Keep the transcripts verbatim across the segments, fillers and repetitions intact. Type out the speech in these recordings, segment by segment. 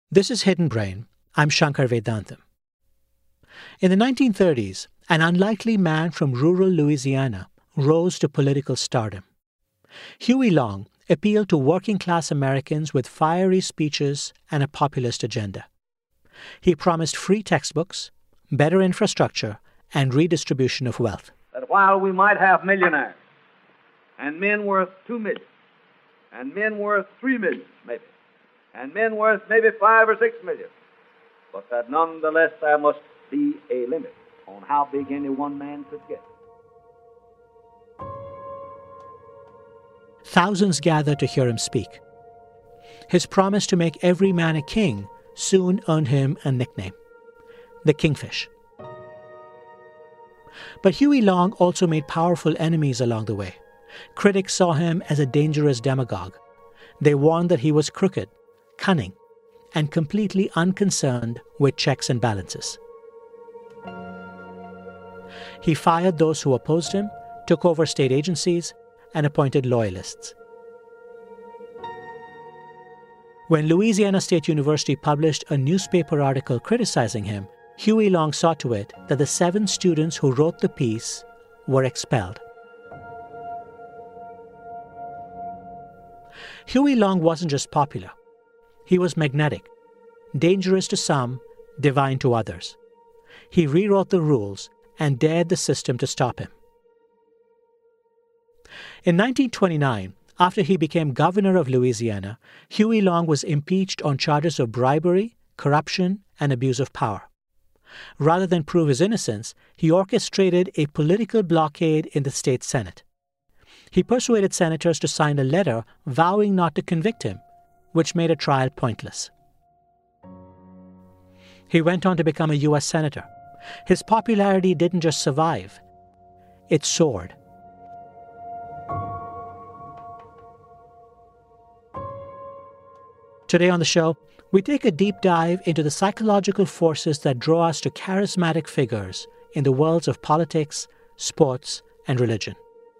This is Hidden Brain. I'm Shankar Vedantam. In the nineteen thirties, an unlikely man from rural Louisiana rose to political stardom. Huey Long appealed to working-class Americans with fiery speeches and a populist agenda. He promised free textbooks, better infrastructure, and redistribution of wealth. That while we might have millionaires, and men worth two million, and men worth three million, maybe, and men worth maybe five or six million, but that nonetheless there must be a limit on how big any one man could get. Thousands gathered to hear him speak. His promise to make every man a king soon earned him a nickname, the Kingfish. But Huey Long also made powerful enemies along the way. Critics saw him as a dangerous demagogue. They warned that he was crooked, cunning, and completely unconcerned with checks and balances. He fired those who opposed him, took over state agencies, and appointed loyalists. When Louisiana State University published a newspaper article criticizing him, Huey Long saw to it that the seven students who wrote the piece were expelled. Huey Long wasn't just popular. He was magnetic, dangerous to some, divine to others. He rewrote the rules and dared the system to stop him. In nineteen twenty-nine, after he became governor of Louisiana, Huey Long was impeached on charges of bribery, corruption, and abuse of power. Rather than prove his innocence, he orchestrated a political blockade in the state Senate. He persuaded senators to sign a letter vowing not to convict him, which made a trial pointless. He went on to become a U S senator. His popularity didn't just survive, it soared. Today on the show, we take a deep dive into the psychological forces that draw us to charismatic figures in the worlds of politics, sports, and religion.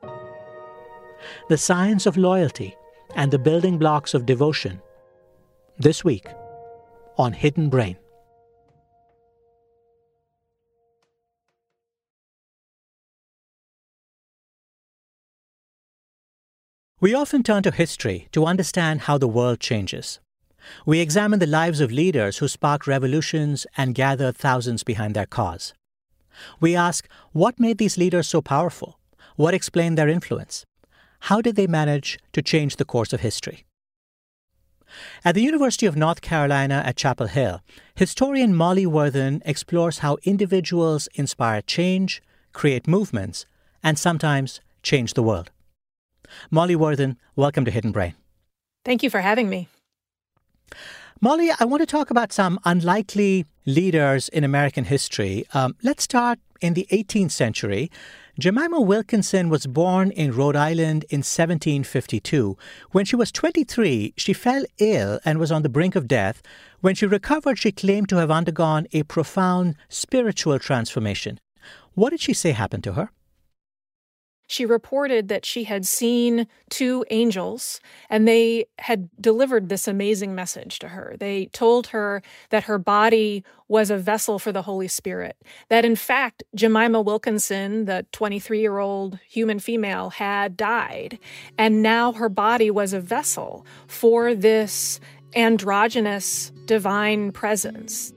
The science of loyalty and the building blocks of devotion. This week on Hidden Brain. We often turn to history to understand how the world changes. We examine the lives of leaders who sparked revolutions and gathered thousands behind their cause. We ask, what made these leaders so powerful? What explained their influence? How did they manage to change the course of history? At the University of North Carolina at Chapel Hill, historian Molly Worthen explores how individuals inspire change, create movements, and sometimes change the world. Molly Worthen, welcome to Hidden Brain. Thank you for having me. Molly, I want to talk about some unlikely leaders in American history. Um, let's start in the eighteenth century. Jemima Wilkinson was born in Rhode Island in seventeen fifty-two. When she was twenty-three, she fell ill and was on the brink of death. When she recovered, she claimed to have undergone a profound spiritual transformation. What did she say happened to her? She reported that she had seen two angels, and they had delivered this amazing message to her. They told her that her body was a vessel for the Holy Spirit, that in fact, Jemima Wilkinson, the twenty-three-year-old human female, had died, and now her body was a vessel for this androgynous divine presence.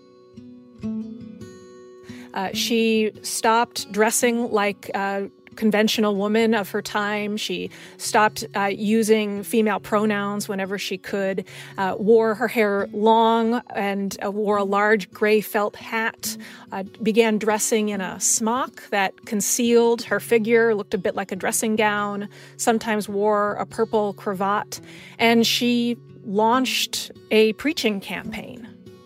Uh, she stopped dressing like uh, conventional woman of her time. She stopped uh, using female pronouns whenever she could, uh, wore her hair long and uh, wore a large gray felt hat, uh, began dressing in a smock that concealed her figure, looked a bit like a dressing gown, sometimes wore a purple cravat, and she launched a preaching campaign.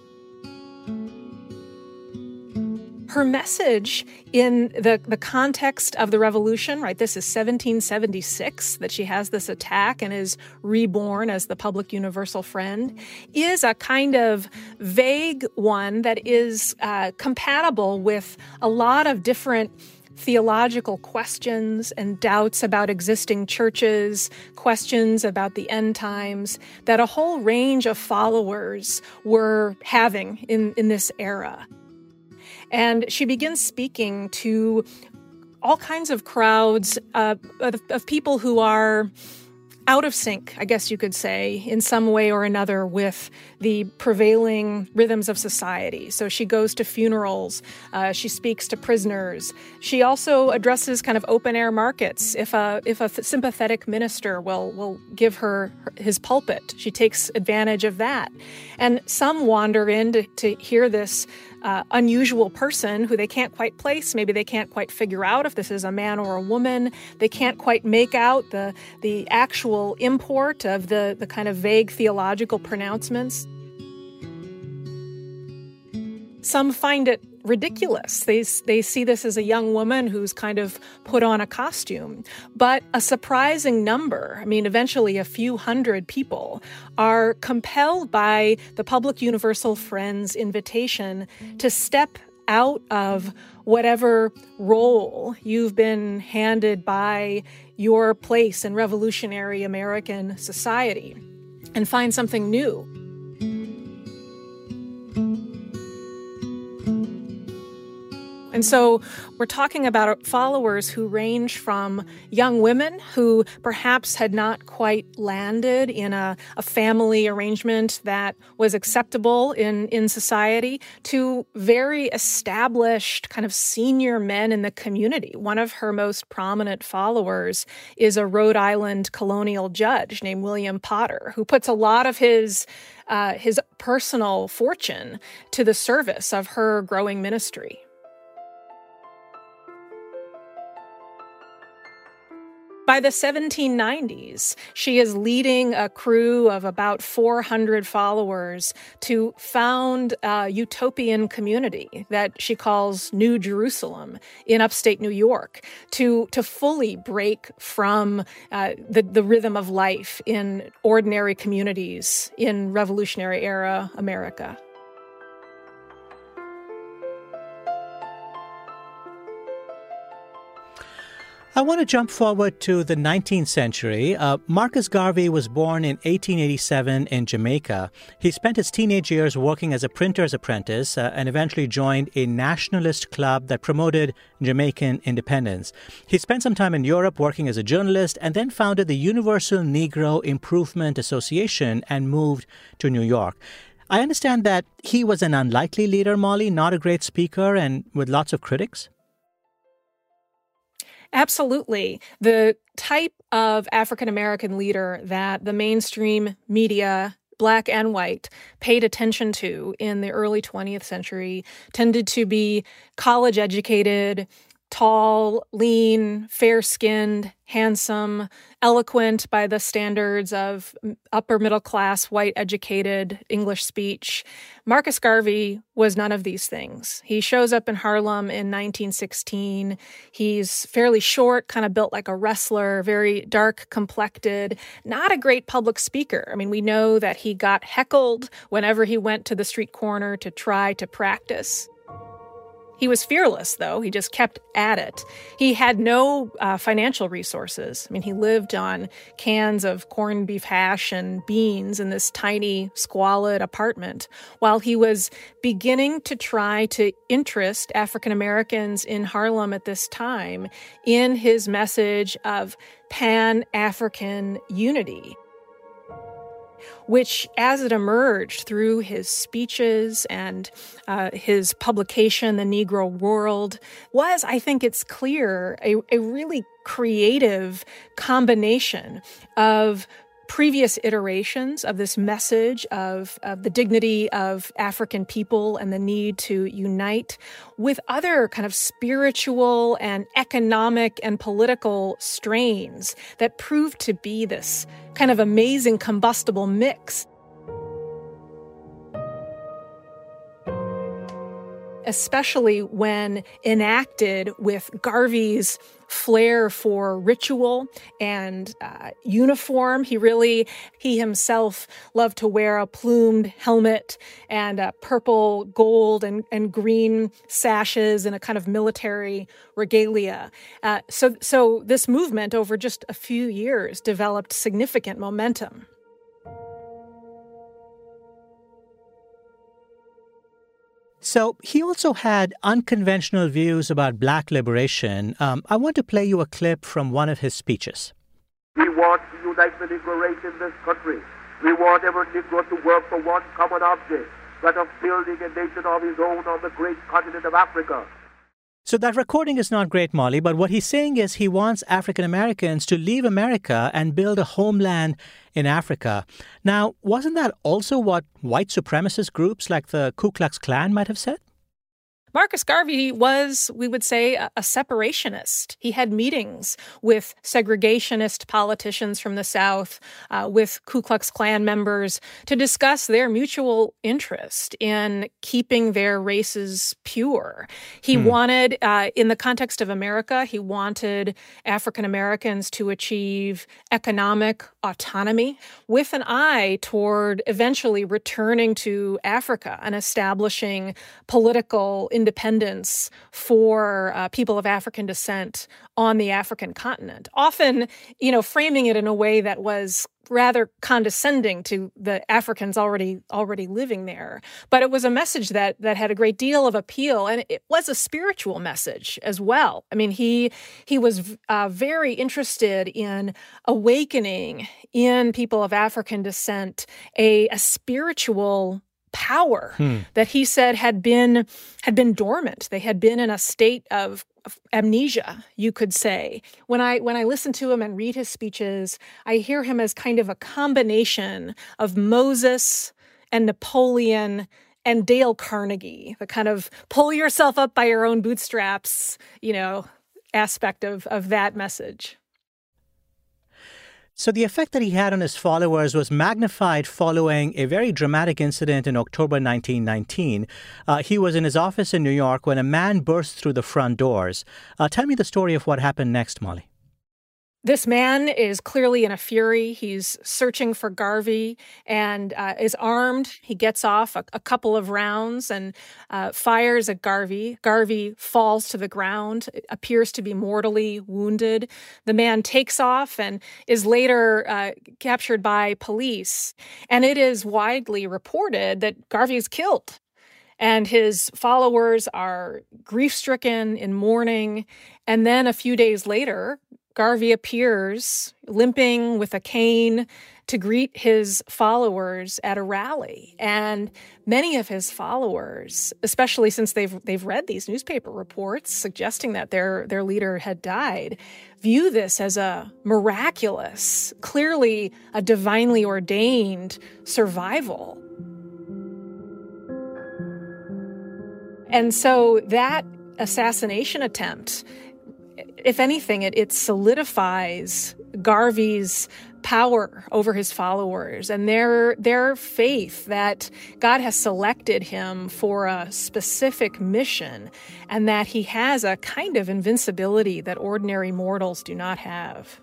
Her message in the, the context of the revolution, right, this is seventeen seventy-six that she has this attack and is reborn as the public universal friend, is a kind of vague one that is uh, compatible with a lot of different theological questions and doubts about existing churches, questions about the end times, that a whole range of followers were having in, in this era. And she begins speaking to all kinds of crowds uh, of, of people who are out of sync, I guess you could say, in some way or another with the prevailing rhythms of society. So she goes to funerals, uh, she speaks to prisoners. She also addresses kind of open-air markets. If a if a sympathetic minister will will give her his pulpit, she takes advantage of that. And some wander in to, to hear this Uh, unusual person who they can't quite place. Maybe they can't quite figure out if this is a man or a woman. They can't quite make out the the actual import of the, the kind of vague theological pronouncements. Some find it ridiculous. They, they see this as a young woman who's kind of put on a costume. But a surprising number, I mean, eventually a few hundred people, are compelled by the Public Universal Friends invitation to step out of whatever role you've been handed by your place in revolutionary American society and find something new. And so we're talking about followers who range from young women who perhaps had not quite landed in a, a family arrangement that was acceptable in, in society to very established kind of senior men in the community. One of her most prominent followers is a Rhode Island colonial judge named William Potter, who puts a lot of his uh, his personal fortune to the service of her growing ministry. By the seventeen nineties, she is leading a crew of about four hundred followers to found a utopian community that she calls New Jerusalem in upstate New York, to, to fully break from uh, the, the rhythm of life in ordinary communities in Revolutionary era America. I want to jump forward to the nineteenth century. Uh, Marcus Garvey was born in eighteen eighty-seven in Jamaica. He spent his teenage years working as a printer's apprentice uh, and eventually joined a nationalist club that promoted Jamaican independence. He spent some time in Europe working as a journalist and then founded the Universal Negro Improvement Association and moved to New York. I understand that he was an unlikely leader, Molly, not a great speaker and with lots of critics. Absolutely. The type of African-American leader that the mainstream media, black and white, paid attention to in the early twentieth century tended to be college-educated, tall, lean, fair-skinned, handsome, eloquent by the standards of upper-middle-class, white-educated English speech. Marcus Garvey was none of these things. He shows up in Harlem in nineteen sixteen. He's fairly short, kind of built like a wrestler, very dark-complected, not a great public speaker. I mean, we know that he got heckled whenever he went to the street corner to try to practice. He was fearless, though. He just kept at it. He had no uh, financial resources. I mean, he lived on cans of corned beef hash and beans in this tiny, squalid apartment while he was beginning to try to interest African Americans in Harlem at this time in his message of Pan-African unity, which, as it emerged through his speeches and uh, his publication, The Negro World, was, I think it's clear, a, a really creative combination of previous iterations of this message of, of the dignity of African people and the need to unite with other kind of spiritual and economic and political strains that proved to be this kind of amazing combustible mix. especially when enacted with Garvey's flair for ritual and uh, uniform. He really, he himself loved to wear a plumed helmet and uh, purple, gold, and, and green sashes and a kind of military regalia. Uh, so, so this movement over just a few years developed significant momentum. So he also had unconventional views about black liberation. Um, I want to play you a clip from one of his speeches. We want to unite the Negro race in this country. We want every Negro to work for one common object, that of building a nation of his own on the great continent of Africa. So that recording is not great, Molly, but what he's saying is he wants African Americans to leave America and build a homeland in Africa. Now, wasn't that also what white supremacist groups like the Ku Klux Klan might have said? Marcus Garvey was, we would say, a separationist. He had meetings with segregationist politicians from the South, uh, with Ku Klux Klan members, to discuss their mutual interest in keeping their races pure. He hmm. wanted, uh, in the context of America, he wanted African Americans to achieve economic autonomy with an eye toward eventually returning to Africa and establishing political independence independence for uh, people of African descent on the African continent, often, you know, framing it in a way that was rather condescending to the Africans already already living there. But it was a message that that had a great deal of appeal, and it was a spiritual message as well. I mean, he he was uh, very interested in awakening in people of African descent a, a spiritual power hmm. that he said had been had been dormant. They had been in a state of, of amnesia, you could say. When I when I listen to him and read his speeches, I hear him as kind of a combination of Moses and Napoleon and Dale Carnegie, the kind of pull yourself up by your own bootstraps, you know, aspect of, of that message. So the effect that he had on his followers was magnified following a very dramatic incident in October nineteen nineteen. Uh, he was in his office in New York when a man burst through the front doors. Uh, tell me the story of what happened next, Molly. This man is clearly in a fury. He's searching for Garvey and uh, is armed. He gets off a, a couple of rounds and uh, fires at Garvey. Garvey falls to the ground, appears to be mortally wounded. The man takes off and is later uh, captured by police. And it is widely reported that Garvey is killed. And his followers are grief-stricken in mourning. And then a few days later, Garvey appears limping with a cane to greet his followers at a rally. And many of his followers, especially since they've they've read these newspaper reports suggesting that their, their leader had died, view this as a miraculous, clearly a divinely ordained survival. And so that assassination attempt, if anything, it, it solidifies Garvey's power over his followers and their their faith that God has selected him for a specific mission and that he has a kind of invincibility that ordinary mortals do not have.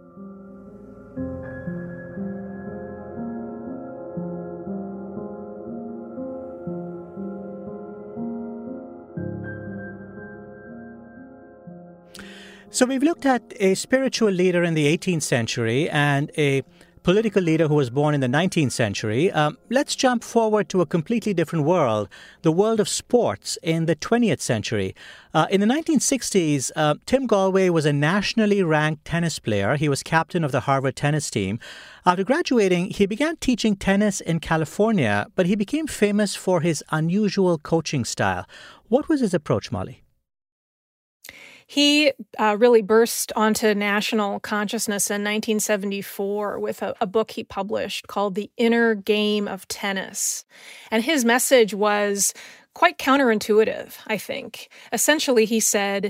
So we've looked at a spiritual leader in the eighteenth century and a political leader who was born in the nineteenth century. Um, let's jump forward to a completely different world, the world of sports in the twentieth century. Uh, in the nineteen sixties, uh, Tim Galway was a nationally ranked tennis player. He was captain of the Harvard tennis team. After graduating, he began teaching tennis in California, but he became famous for his unusual coaching style. What was his approach, Molly? He uh, really burst onto national consciousness in nineteen seventy-four with a, a book he published called The Inner Game of Tennis. And his message was quite counterintuitive, I think. Essentially, he said,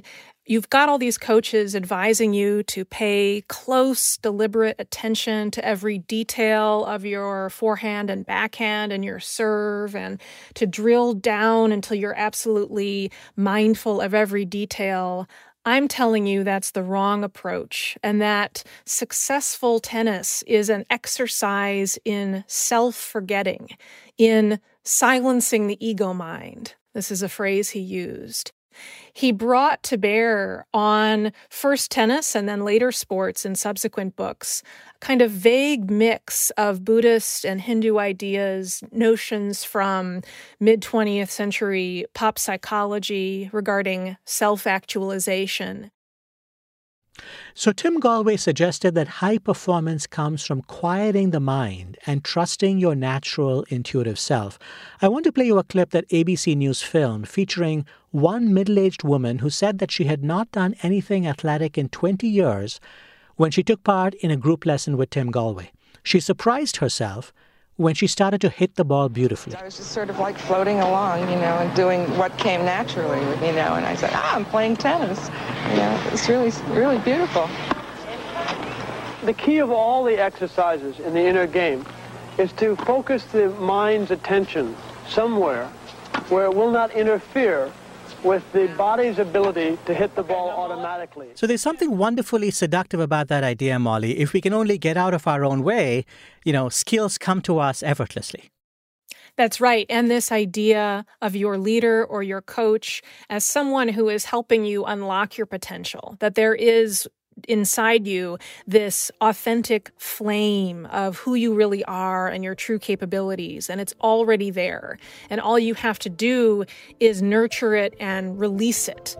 You've got all these coaches advising you to pay close, deliberate attention to every detail of your forehand and backhand and your serve, and to drill down until you're absolutely mindful of every detail. I'm telling you that's the wrong approach, and that successful tennis is an exercise in self-forgetting, in silencing the ego mind. This is a phrase he used. He brought to bear on first tennis and then later sports in subsequent books a kind of vague mix of Buddhist and Hindu ideas, notions from mid-twentieth century pop psychology regarding self-actualization. So Tim Gallwey suggested that high performance comes from quieting the mind and trusting your natural intuitive self. I want to play you a clip that A B C News filmed featuring one middle-aged woman who said that she had not done anything athletic in twenty years when she took part in a group lesson with Tim Gallwey. She surprised herself when she started to hit the ball beautifully. I was just sort of like floating along, you know, and doing what came naturally, you know, and I said, ah, I'm playing tennis. You know, it's really, really beautiful. The key of all the exercises in the inner game is to focus the mind's attention somewhere where it will not interfere with the body's ability to hit the ball automatically. So there's something wonderfully seductive about that idea, Molly. If we can only get out of our own way, you know, skills come to us effortlessly. That's right. And this idea of your leader or your coach as someone who is helping you unlock your potential, that there is inside you this authentic flame of who you really are and your true capabilities, and it's already there. And all you have to do is nurture it and release it.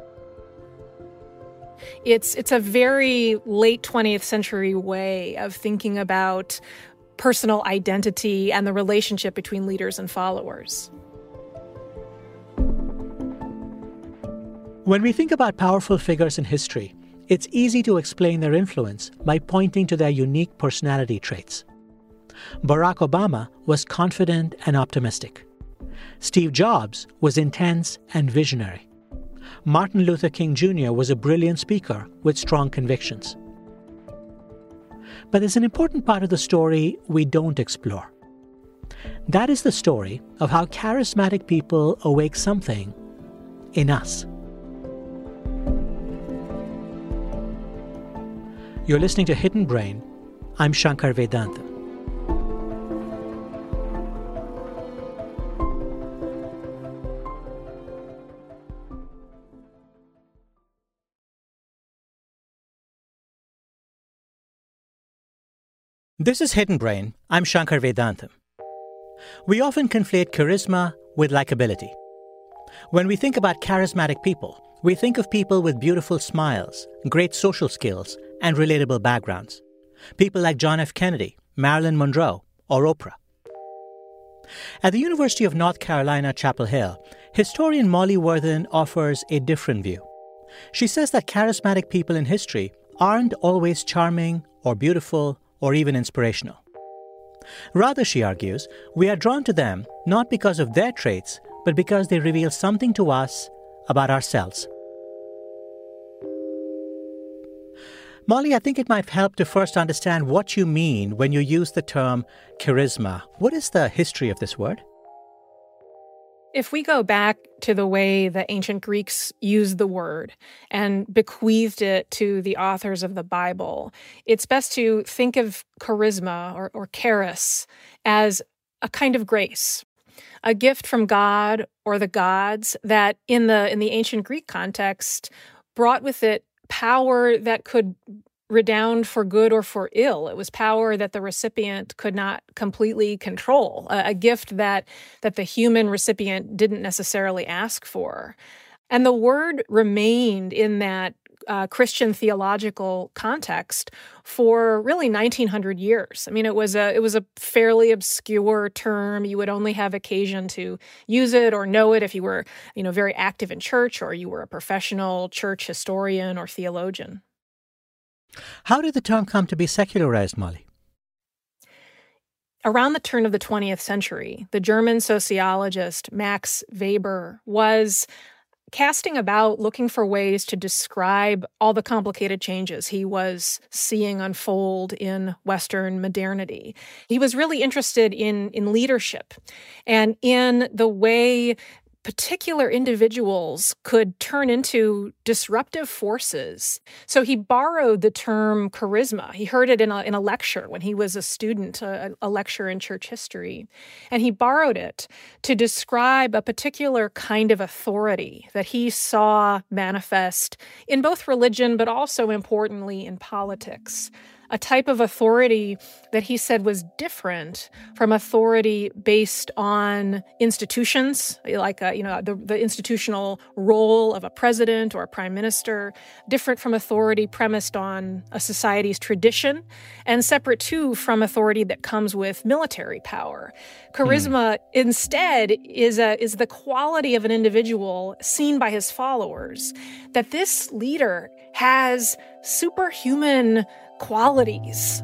It's it's a very late twentieth century way of thinking about personal identity and the relationship between leaders and followers. When we think about powerful figures in history, it's easy to explain their influence by pointing to their unique personality traits. Barack Obama was confident and optimistic. Steve Jobs was intense and visionary. Martin Luther King Junior was a brilliant speaker with strong convictions. But there's an important part of the story we don't explore. That is the story of how charismatic people awake something in us. You're listening to Hidden Brain. I'm Shankar Vedantam. This is Hidden Brain. I'm Shankar Vedantam. We often conflate charisma with likability. When we think about charismatic people, we think of people with beautiful smiles, great social skills, and relatable backgrounds. People like John F. Kennedy, Marilyn Monroe, or Oprah. At the University of North Carolina, Chapel Hill, historian Molly Worthen offers a different view. She says that charismatic people in history aren't always charming or beautiful or even inspirational. Rather, she argues, we are drawn to them not because of their traits, but because they reveal something to us about ourselves. Molly, I think it might help to first understand what you mean when you use the term charisma. What is the history of this word? If we go back to the way the ancient Greeks used the word and bequeathed it to the authors of the Bible, it's best to think of charisma or, or charis as a kind of grace, a gift from God or the gods that in the in the ancient Greek context brought with it power that could redound for good or for ill. It was power that the recipient could not completely control, a, a gift that that the human recipient didn't necessarily ask for. And the word remained in that uh, Christian theological context for really nineteen hundred years. I mean, it was a it was a fairly obscure term. You would only have occasion to use it or know it if you were, you know, very active in church or you were a professional church historian or theologian. How did the term come to be secularized, Molly? Around the turn of the twentieth century, the German sociologist Max Weber was casting about, looking for ways to describe all the complicated changes he was seeing unfold in Western modernity. He was really interested in, in leadership and in the way particular individuals could turn into disruptive forces. So he borrowed the term charisma. He heard it in a, in a lecture when he was a student, a, a lecture in church history. And he borrowed it to describe a particular kind of authority that he saw manifest in both religion, but also importantly in politics. A type of authority that he said was different from authority based on institutions, like a, you know the, the institutional role of a president or a prime minister, different from authority premised on a society's tradition, and separate too from authority that comes with military power. Charisma, mm. instead, is a is the quality of an individual seen by his followers, that this leader has superhuman qualities.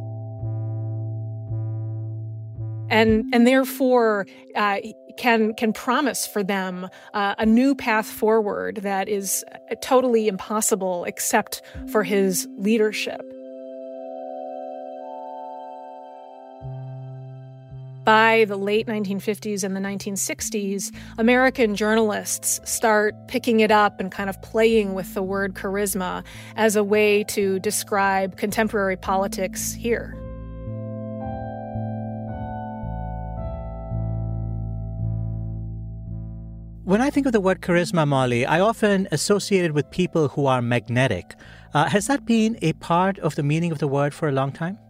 And and therefore uh, can can promise for them uh, a new path forward that is totally impossible except for his leadership. By the late nineteen fifties and the nineteen sixties, American journalists start picking it up and kind of playing with the word charisma as a way to describe contemporary politics here. When I think of the word charisma, Molly, I often associate it with people who are magnetic. Uh, has that been a part of the meaning of the word for a long time?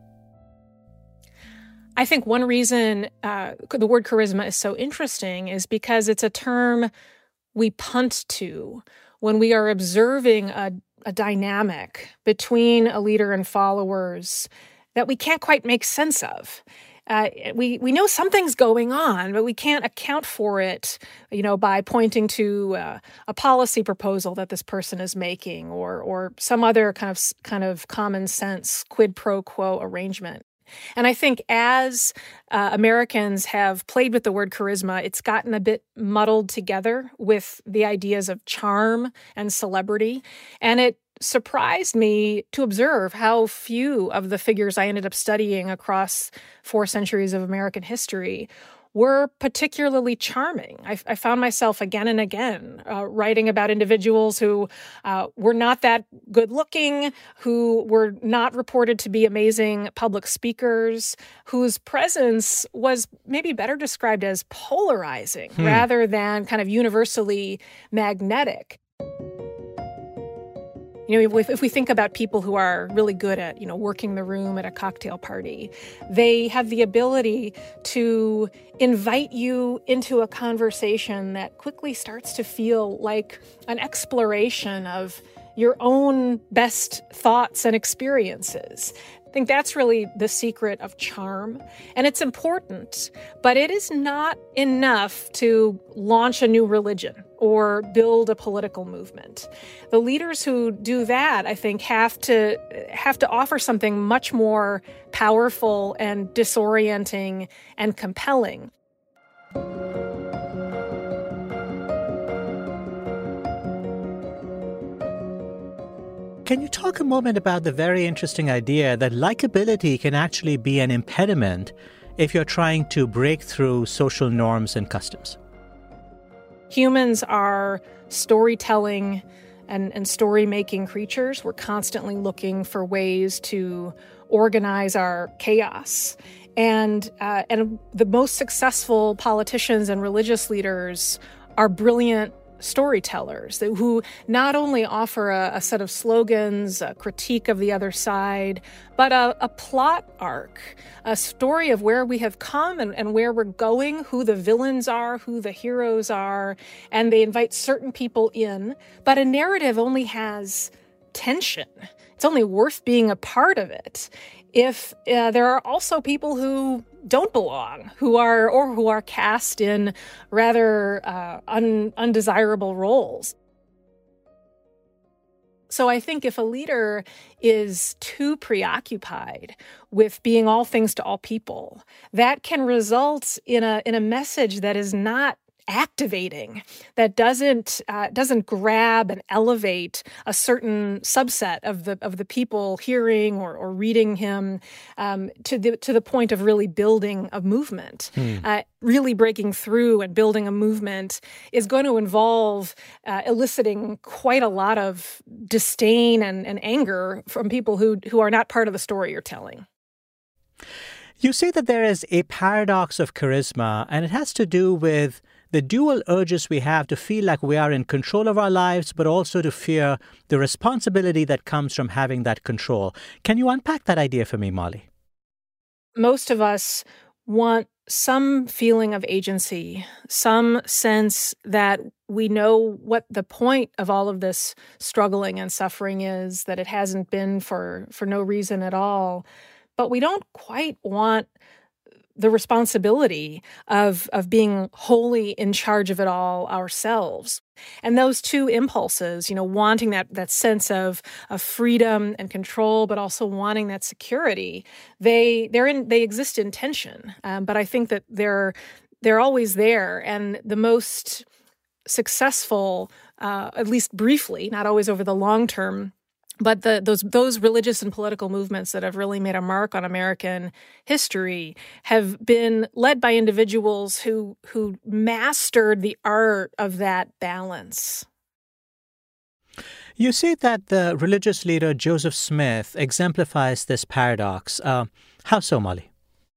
I think one reason uh, the word charisma is so interesting is because it's a term we punt to when we are observing a, a dynamic between a leader and followers that we can't quite make sense of. Uh, we we know something's going on, but we can't account for it, you know, by pointing to uh, a policy proposal that this person is making, or or some other kind of kind of common sense quid pro quo arrangement. And I think as uh, Americans have played with the word charisma, it's gotten a bit muddled together with the ideas of charm and celebrity. And it surprised me to observe how few of the figures I ended up studying across four centuries of American history were particularly charming. I, I found myself again and again uh, writing about individuals who uh, were not that good looking, who were not reported to be amazing public speakers, whose presence was maybe better described as polarizing hmm. rather than kind of universally magnetic. You know, if, if we think about people who are really good at, you know, working the room at a cocktail party, they have the ability to invite you into a conversation that quickly starts to feel like an exploration of your own best thoughts and experiences. I think that's really the secret of charm. And it's important, but it is not enough to launch a new religion or build a political movement. The leaders who do that, I think, have to have to offer something much more powerful and disorienting and compelling. Can you talk a moment about the very interesting idea that likability can actually be an impediment if you're trying to break through social norms and customs? Humans are storytelling and, and story-making creatures. We're constantly looking for ways to organize our chaos. And, uh, and the most successful politicians and religious leaders are brilliant storytellers who not only offer a, a set of slogans, a critique of the other side, but a, a plot arc, a story of where we have come and, and where we're going, who the villains are, who the heroes are, and they invite certain people in. But a narrative only has tension. It's only worth being a part of it if uh, there are also people who don't belong, who are or who are cast in rather uh, un, undesirable roles. So I think if a leader is too preoccupied with being all things to all people, that can result in a in a message that is not activating, that doesn't uh, doesn't grab and elevate a certain subset of the of the people hearing or, or reading him um, to the to the point of really building a movement. Hmm. Uh, really breaking through and building a movement is going to involve uh, eliciting quite a lot of disdain and, and anger from people who who are not part of the story you're telling. You say that there is a paradox of charisma, and it has to do with the dual urges we have to feel like we are in control of our lives, but also to fear the responsibility that comes from having that control. Can you unpack that idea for me, Molly? Most of us want some feeling of agency, some sense that we know what the point of all of this struggling and suffering is, that it hasn't been for, for no reason at all. But we don't quite want the responsibility of, of being wholly in charge of it all ourselves. And those two impulses, you know, wanting that that sense of, of freedom and control, but also wanting that security, they they're in they exist in tension. Um, but I think that they're they're always there. And the most successful, uh, at least briefly, not always over the long term, but the, those those religious and political movements that have really made a mark on American history have been led by individuals who who mastered the art of that balance. You say that the religious leader Joseph Smith exemplifies this paradox. Uh, how so, Molly?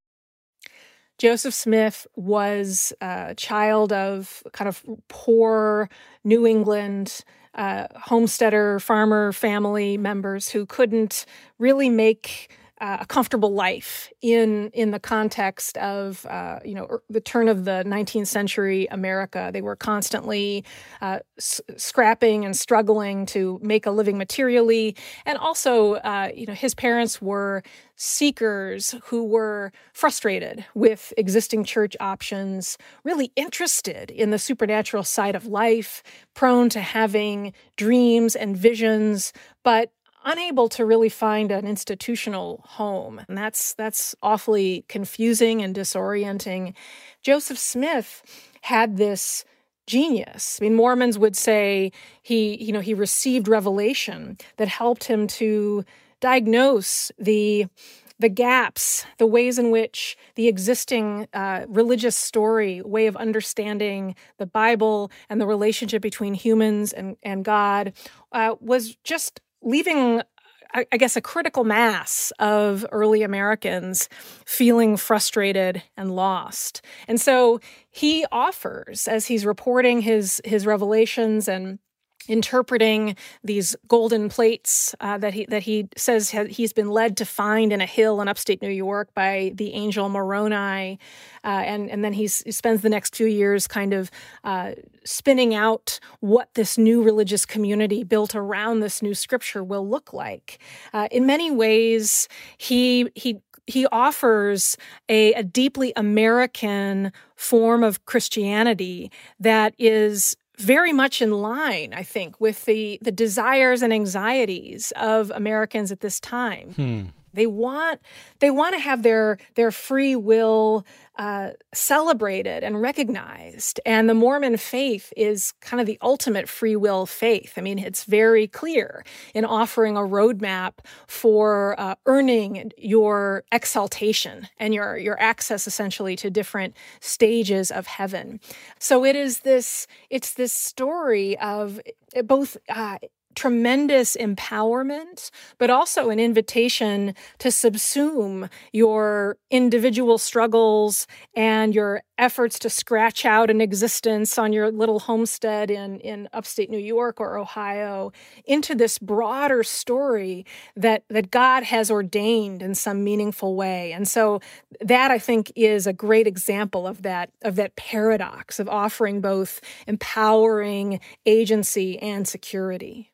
Joseph Smith was a child of kind of poor New England Uh, homesteader, farmer family members who couldn't really make uh, a comfortable life in in the context of uh, you know the turn of the nineteenth century America. They were constantly uh, s- scrapping and struggling to make a living materially, and also uh, you know his parents were seekers who were frustrated with existing church options, really interested in the supernatural side of life, prone to having dreams and visions, but unable to really find an institutional home. And that's that's awfully confusing and disorienting. Joseph Smith had this genius. I mean, Mormons would say he, you know, he received revelation that helped him to diagnose the the gaps, the ways in which the existing uh, religious story, way of understanding the Bible and the relationship between humans and, and God uh, was just leaving, I, I guess, a critical mass of early Americans feeling frustrated and lost. And so he offers, as he's reporting his, his revelations and interpreting these golden plates uh, that he that he says ha- he's been led to find in a hill in upstate New York by the angel Moroni, uh, and and then he's, he spends the next few years kind of uh, spinning out what this new religious community built around this new scripture will look like. Uh, in many ways, he he. He offers a, a deeply American form of Christianity that is very much in line, I think, with the, the desires and anxieties of Americans at this time. Hmm. They want they want to have their their free will uh, celebrated and recognized, and the Mormon faith is kind of the ultimate free will faith. I mean, it's very clear in offering a roadmap for uh, earning your exaltation and your your access, essentially, to different stages of heaven. So it is this it's this story of both. Uh, tremendous empowerment, but also an invitation to subsume your individual struggles and your efforts to scratch out an existence on your little homestead in, in upstate New York or Ohio into this broader story that, that God has ordained in some meaningful way. And so that, I think, is a great example of that, of that paradox of offering both empowering agency and security.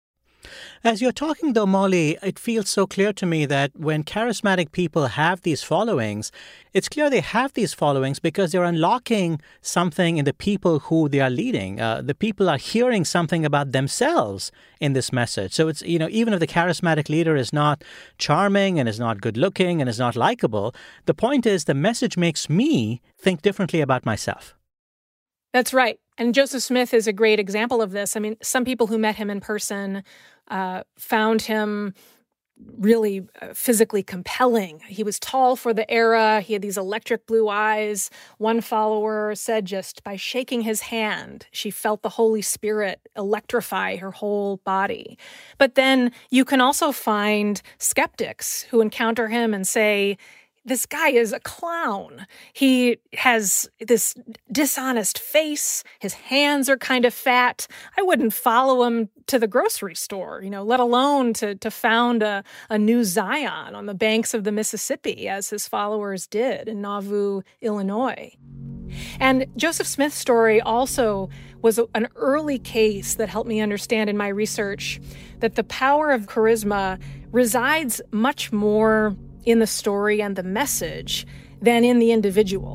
As you're talking, though, Molly, it feels so clear to me that when charismatic people have these followings, it's clear they have these followings because they're unlocking something in the people who they are leading. Uh, the people are hearing something about themselves in this message. So it's, you know, even if the charismatic leader is not charming and is not good looking and is not likable, the point is the message makes me think differently about myself. That's right. And Joseph Smith is a great example of this. I mean, some people who met him in person uh, found him really uh, physically compelling. He was tall for the era. He had these electric blue eyes. One follower said just by shaking his hand, she felt the Holy Spirit electrify her whole body. But then you can also find skeptics who encounter him and say, this guy is a clown. He has this dishonest face. His hands are kind of fat. I wouldn't follow him to the grocery store, you know, let alone to, to found a, a new Zion on the banks of the Mississippi, as his followers did in Nauvoo, Illinois. And Joseph Smith's story also was an early case that helped me understand in my research that the power of charisma resides much more in the story and the message than in the individual.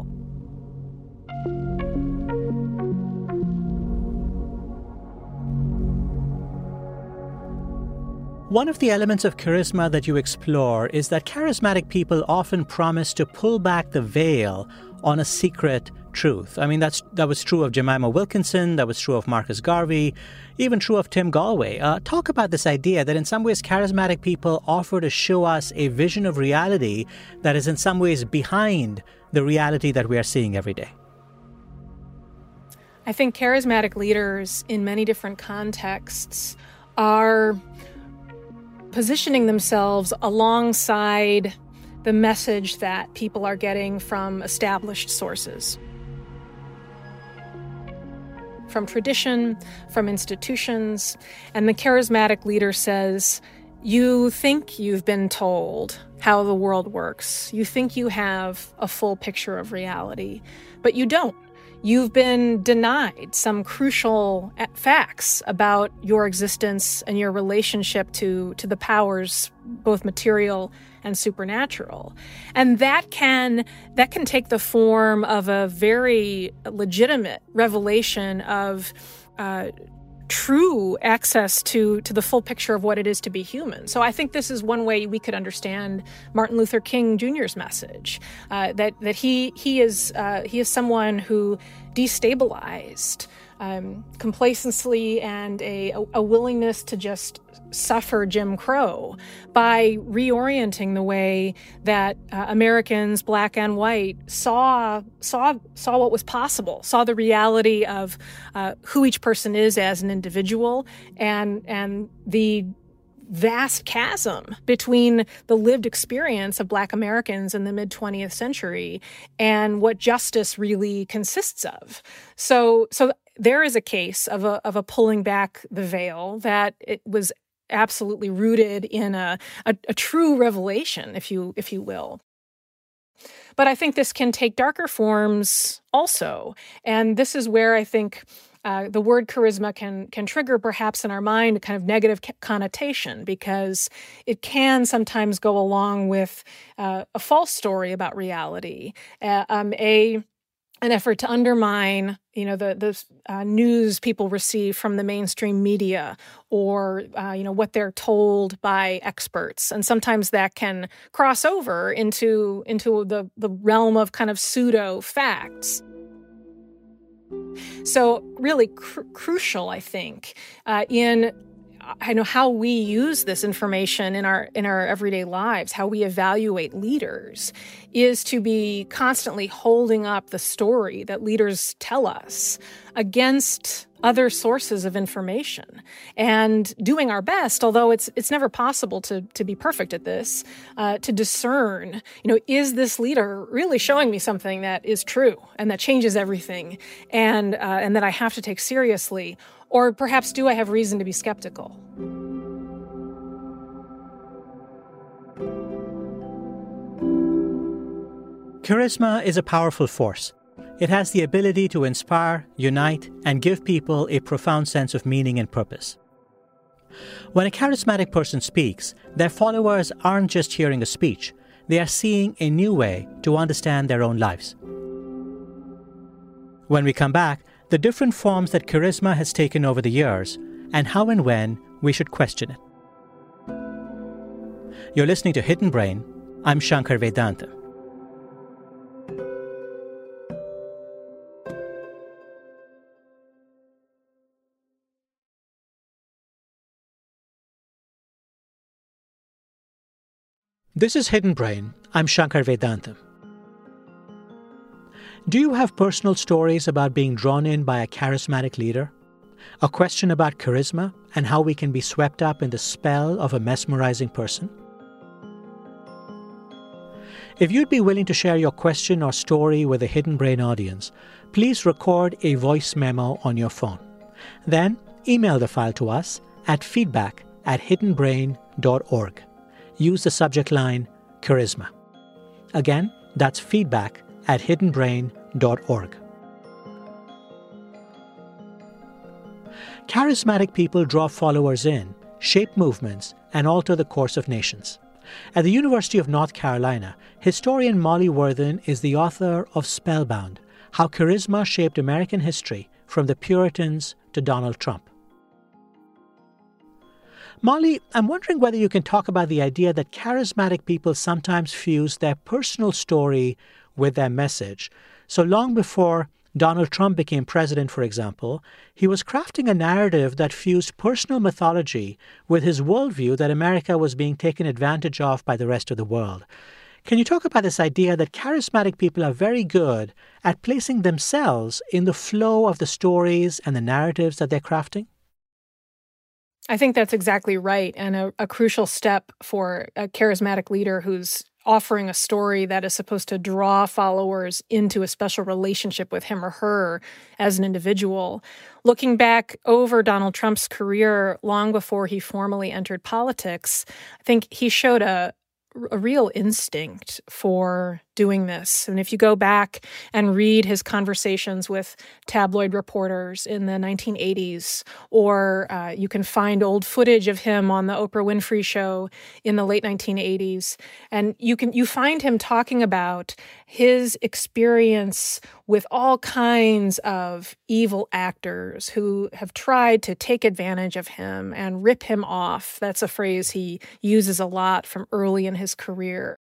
One of the elements of charisma that you explore is that charismatic people often promise to pull back the veil on a secret truth. I mean, that's that was true of Jemima Wilkinson, that was true of Marcus Garvey, even true of Tim Galway. Uh, talk about this idea that in some ways charismatic people offer to show us a vision of reality that is in some ways behind the reality that we are seeing every day. I think charismatic leaders in many different contexts are positioning themselves alongside the message that people are getting from established sources, from tradition, from institutions. And the charismatic leader says, you think you've been told how the world works. You think you have a full picture of reality, but you don't. You've been denied some crucial facts about your existence and your relationship to, to the powers, both material and supernatural. And that can that can take the form of a very legitimate revelation of uh, true access to, to the full picture of what it is to be human. So I think this is one way we could understand Martin Luther King Junior's message, uh, that that he he is uh, he is someone who destabilized um, complacency and a, a willingness to just suffer Jim Crow by reorienting the way that uh, Americans, black and white, saw saw saw what was possible, saw the reality of uh, who each person is as an individual, and and the vast chasm between the lived experience of Black Americans in the mid-twentieth century and what justice really consists of. So, so there is a case of a of a pulling back the veil that it was absolutely rooted in a, a, a true revelation, if you if you will. But I think this can take darker forms also, and this is where I think Uh, the word charisma can can trigger perhaps in our mind a kind of negative connotation, because it can sometimes go along with uh, a false story about reality, uh, um, a an effort to undermine, you know, the the uh, news people receive from the mainstream media, or uh, you know, what they're told by experts, and sometimes that can cross over into into the the realm of kind of pseudo facts. So really cr- crucial, I think, uh, in I know how we use this information in our in our everyday lives, how we evaluate leaders, is to be constantly holding up the story that leaders tell us against other sources of information, and doing our best, although it's it's never possible to to be perfect at this, uh, to discern, you know, is this leader really showing me something that is true and that changes everything, and uh, and that I have to take seriously, or perhaps do I have reason to be skeptical? Charisma is a powerful force. It has the ability to inspire, unite, and give people a profound sense of meaning and purpose. When a charismatic person speaks, their followers aren't just hearing a speech, they are seeing a new way to understand their own lives. When we come back, the different forms that charisma has taken over the years, and how and when we should question it. You're listening to Hidden Brain. I'm Shankar Vedantam. This is Hidden Brain. I'm Shankar Vedantam. Do you have personal stories about being drawn in by a charismatic leader? A question about charisma and how we can be swept up in the spell of a mesmerizing person? If you'd be willing to share your question or story with a Hidden Brain audience, please record a voice memo on your phone. Then email the file to us at feedback at hidden brain dot org. Use the subject line, Charisma. Again, that's feedback at hidden brain dot org. Charismatic people draw followers in, shape movements, and alter the course of nations. At the University of North Carolina, historian Molly Worthen is the author of Spellbound: How Charisma Shaped American History from the Puritans to Donald Trump. Molly, I'm wondering whether you can talk about the idea that charismatic people sometimes fuse their personal story with their message. So long before Donald Trump became president, for example, he was crafting a narrative that fused personal mythology with his worldview that America was being taken advantage of by the rest of the world. Can you talk about this idea that charismatic people are very good at placing themselves in the flow of the stories and the narratives that they're crafting? I think that's exactly right, and a, a crucial step for a charismatic leader who's offering a story that is supposed to draw followers into a special relationship with him or her as an individual. Looking back over Donald Trump's career long before he formally entered politics, I think he showed a, a real instinct for doing this. And if you go back and read his conversations with tabloid reporters in the nineteen eighties, or uh, you can find old footage of him on the Oprah Winfrey Show in the late nineteen eighties, and you can you find him talking about his experience with all kinds of evil actors who have tried to take advantage of him and rip him off. That's a phrase he uses a lot from early in his career.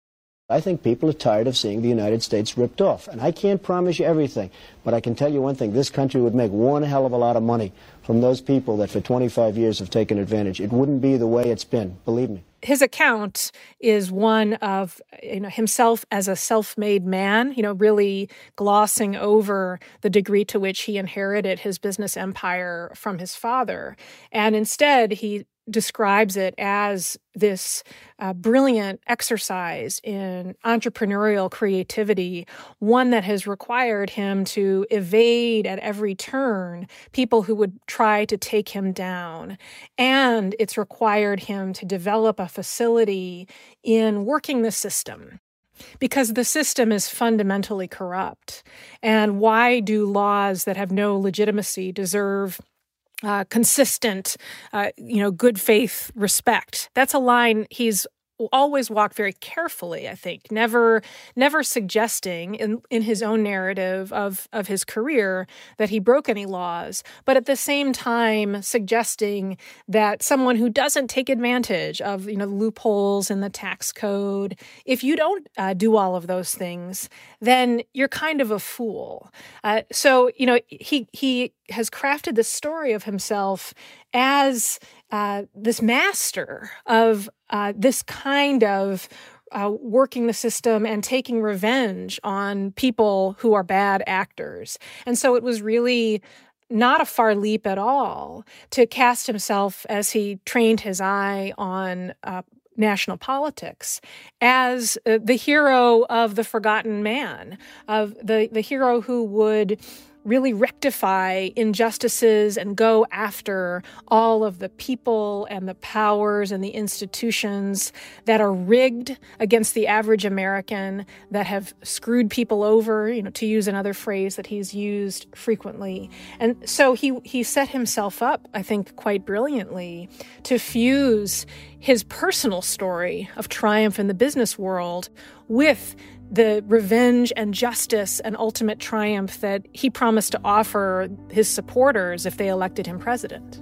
I think people are tired of seeing the United States ripped off. And I can't promise you everything, but I can tell you one thing. This country would make one hell of a lot of money from those people that for twenty-five years have taken advantage. It wouldn't be the way it's been, believe me. His account is one of, you know, himself as a self-made man, you know, really glossing over the degree to which he inherited his business empire from his father. And instead, he describes it as this uh, brilliant exercise in entrepreneurial creativity, one that has required him to evade at every turn people who would try to take him down. And it's required him to develop a facility in working the system, because the system is fundamentally corrupt. And why do laws that have no legitimacy deserve Uh, consistent, uh, you know, good faith respect? That's a line he's always walked very carefully, I think, never never suggesting in, in his own narrative of, of his career that he broke any laws, but at the same time suggesting that someone who doesn't take advantage of, you know, loopholes in the tax code, if you don't uh, do all of those things, then you're kind of a fool. Uh, so, you know, he he has crafted this story of himself as uh, this master of uh, this kind of uh, working the system and taking revenge on people who are bad actors. And so it was really not a far leap at all to cast himself, as he trained his eye on uh, national politics, as uh, the hero of the forgotten man, of the, the hero who would really rectify injustices and go after all of the people and the powers and the institutions that are rigged against the average American, that have screwed people over, you know, to use another phrase that he's used frequently. And so he he set himself up, I think, quite brilliantly to fuse his personal story of triumph in the business world with the revenge and justice and ultimate triumph that he promised to offer his supporters if they elected him president.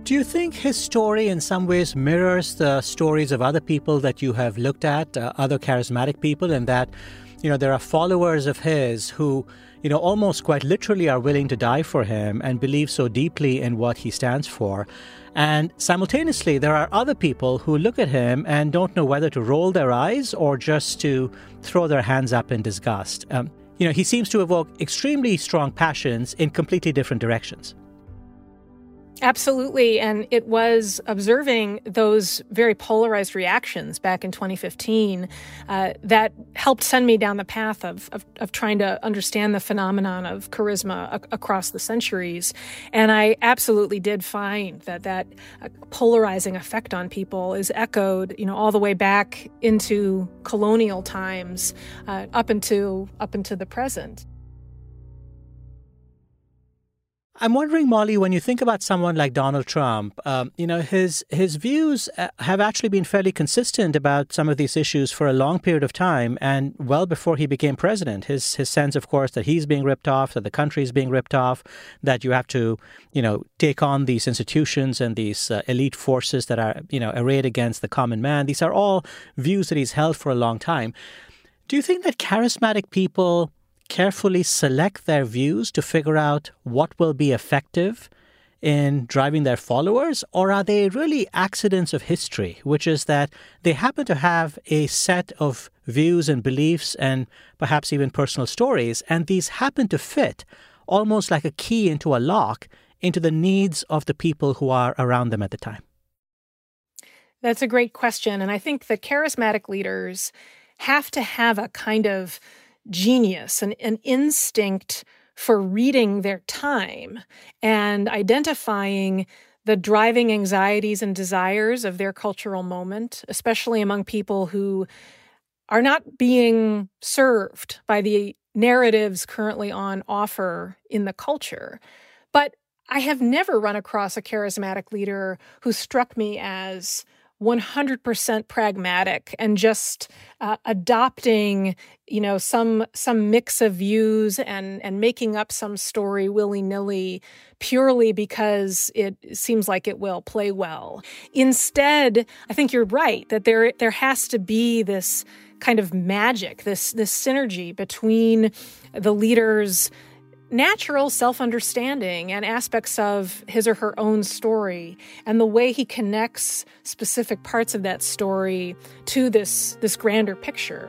Do you think his story in some ways mirrors the stories of other people that you have looked at, uh, other charismatic people, and that, you know, there are followers of his who, you know, almost quite literally are willing to die for him and believe so deeply in what he stands for? And simultaneously, there are other people who look at him and don't know whether to roll their eyes or just to throw their hands up in disgust. Um, you know, he seems to evoke extremely strong passions in completely different directions. Absolutely. And it was observing those very polarized reactions back in twenty fifteen uh, that helped send me down the path of, of, of trying to understand the phenomenon of charisma a- across the centuries. And I absolutely did find that that uh, polarizing effect on people is echoed, you know, all the way back into colonial times, uh, up into up into the present. I'm wondering, Molly, when you think about someone like Donald Trump, um, you know, his his views have actually been fairly consistent about some of these issues for a long period of time, and well before he became president. His his sense, of course, that he's being ripped off, that the country is being ripped off, that you have to, you know, take on these institutions and these uh, elite forces that are, you know, arrayed against the common man. These are all views that he's held for a long time. Do you think that charismatic people carefully select their views to figure out what will be effective in driving their followers? Or are they really accidents of history, which is that they happen to have a set of views and beliefs and perhaps even personal stories, and these happen to fit almost like a key into a lock into the needs of the people who are around them at the time? That's a great question. And I think the charismatic leaders have to have a kind of genius, an, an instinct for reading their time and identifying the driving anxieties and desires of their cultural moment, especially among people who are not being served by the narratives currently on offer in the culture. But I have never run across a charismatic leader who struck me as one hundred percent pragmatic and just uh, adopting, you know, some some mix of views and and making up some story willy-nilly purely because it seems like it will play well. Instead, I think you're right that there there has to be this kind of magic, this this synergy between the leader's natural self-understanding and aspects of his or her own story and the way he connects specific parts of that story to this, this grander picture.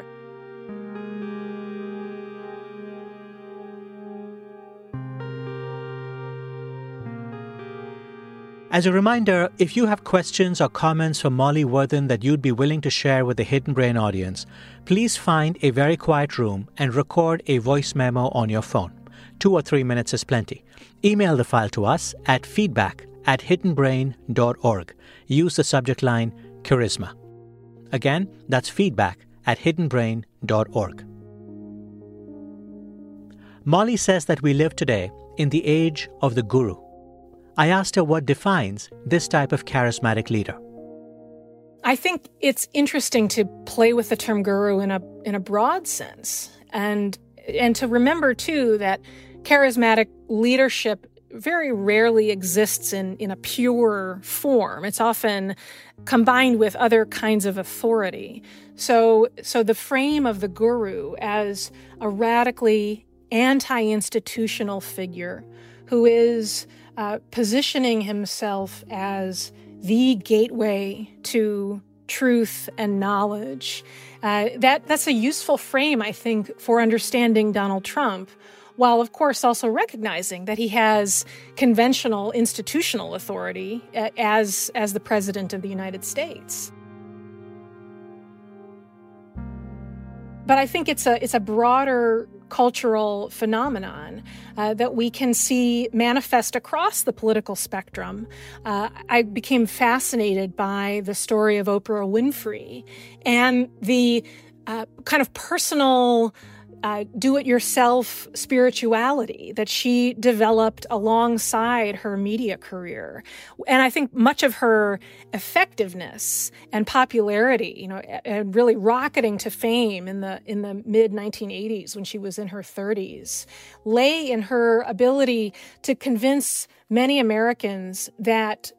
As a reminder, if you have questions or comments for Molly Worthen that you'd be willing to share with the Hidden Brain audience, please find a very quiet room and record a voice memo on your phone. Two or three minutes is plenty. Email the file to us at feedback at hidden brain dot org. Use the subject line Charisma. Again, that's feedback at hidden brain dot org. Molly says that we live today in the age of the guru. I asked her what defines this type of charismatic leader. I think it's interesting to play with the term guru in a in a broad sense, and and to remember too that charismatic leadership very rarely exists in, in a pure form. It's often combined with other kinds of authority. So, so the frame of the guru as a radically anti-institutional figure who is uh, positioning himself as the gateway to truth and knowledge, uh, that that's a useful frame, I think, for understanding Donald Trump, while, of course, also recognizing that he has conventional institutional authority as, as the President of the United States. But I think it's a it's a broader cultural phenomenon uh, that we can see manifest across the political spectrum. Uh, I became fascinated by the story of Oprah Winfrey and the uh, kind of personal Uh, do-it-yourself spirituality that she developed alongside her media career. And I think much of her effectiveness and popularity, you know, and really rocketing to fame in the in the mid nineteen eighties when she was in her thirties, lay in her ability to convince many Americans that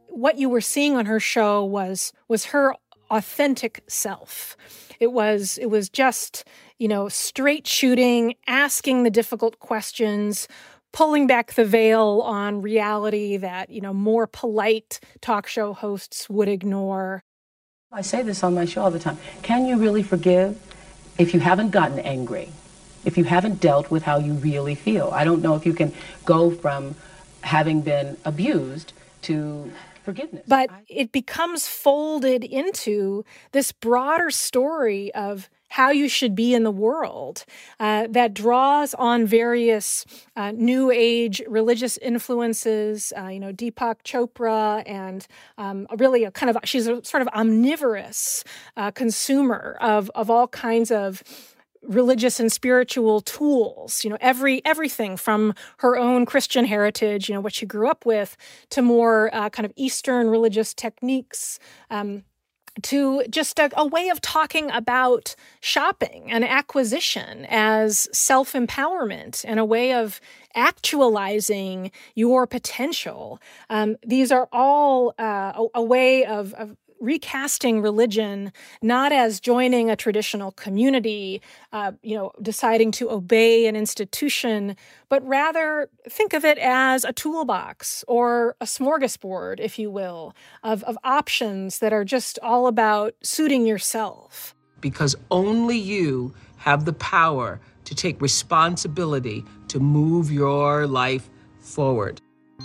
what you were seeing on her show was was her authentic self. It was it was just, you know, straight shooting, asking the difficult questions, pulling back the veil on reality that, you know, more polite talk show hosts would ignore. I say this on my show all the time. Can you really forgive if you haven't gotten angry? If you haven't dealt with how you really feel? I don't know if you can go from having been abused to forgiveness. But it becomes folded into this broader story of how you should be in the world uh, that draws on various uh, new age religious influences, uh, you know, Deepak Chopra, and um, really a kind of, she's a sort of omnivorous uh, consumer of, of all kinds of religious and spiritual tools, you know, every everything from her own Christian heritage, you know, what she grew up with, to more uh, kind of Eastern religious techniques, um, to just a, a way of talking about shopping and acquisition as self-empowerment and a way of actualizing your potential. Um, these are all uh, a, a way of, of recasting religion not as joining a traditional community, uh, you know, deciding to obey an institution, but rather think of it as a toolbox or a smorgasbord, if you will, of, of options that are just all about suiting yourself. Because only you have the power to take responsibility to move your life forward.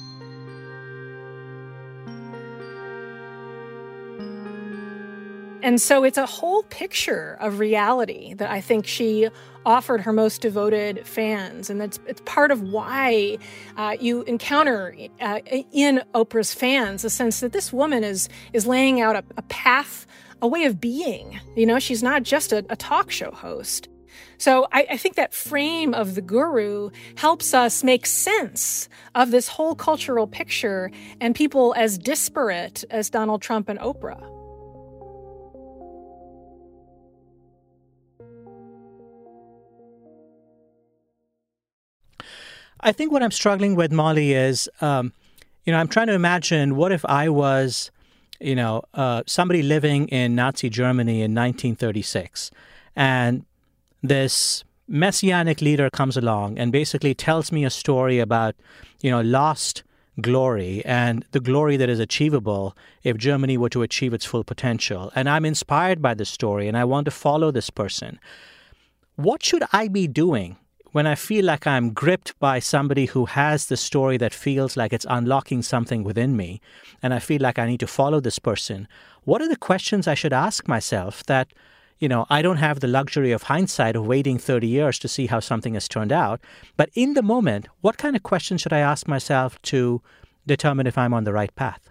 And so it's a whole picture of reality that I think she offered her most devoted fans. And that's it's part of why uh, you encounter uh, in Oprah's fans the sense that this woman is is laying out a, a path, a way of being. You know, she's not just a, a talk show host. So I, I think that frame of the guru helps us make sense of this whole cultural picture and people as disparate as Donald Trump and Oprah. I think what I'm struggling with, Molly, is, um, you know, I'm trying to imagine what if I was, you know, uh, somebody living in Nazi Germany in nineteen thirty-six, and this messianic leader comes along and basically tells me a story about, you know, lost glory and the glory that is achievable if Germany were to achieve its full potential. And I'm inspired by this story and I want to follow this person. What should I be doing when I feel like I'm gripped by somebody who has the story that feels like it's unlocking something within me, and I feel like I need to follow this person? What are the questions I should ask myself that, you know, I don't have the luxury of hindsight of waiting thirty years to see how something has turned out. But in the moment, what kind of questions should I ask myself to determine if I'm on the right path?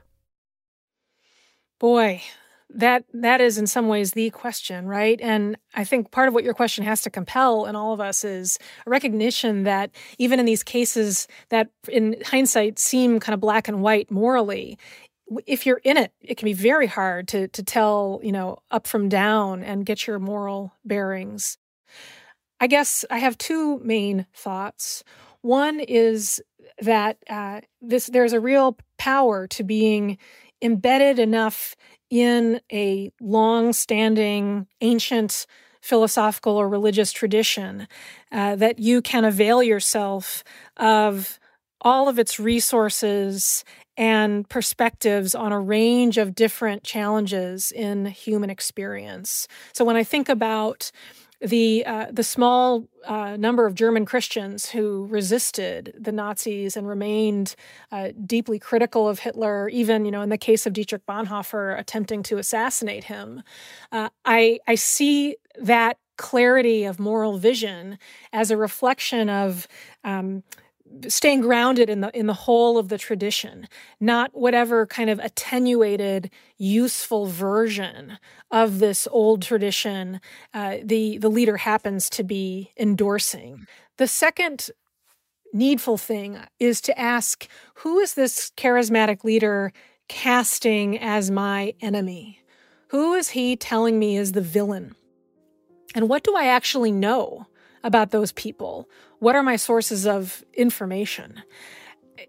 Boy, that that is in some ways the question, right? And I think part of what your question has to compel in all of us is a recognition that even in these cases that in hindsight seem kind of black and white morally, if you're in it, it can be very hard to to tell, you know, up from down and get your moral bearings. I guess I have two main thoughts. One is that uh, this there's a real power to being embedded enough in a long-standing, ancient philosophical or religious tradition uh, that you can avail yourself of all of its resources and perspectives on a range of different challenges in human experience. So when I think about the uh, the small uh, number of German Christians who resisted the Nazis and remained uh, deeply critical of Hitler, even, you know, in the case of Dietrich Bonhoeffer attempting to assassinate him, uh, I I see that clarity of moral vision as a reflection of um, staying grounded in the in the whole of the tradition, not whatever kind of attenuated, useful version of this old tradition uh, the the leader happens to be endorsing. The second needful thing is to ask, who is this charismatic leader casting as my enemy? Who is he telling me is the villain? And what do I actually know about those people? What are my sources of information?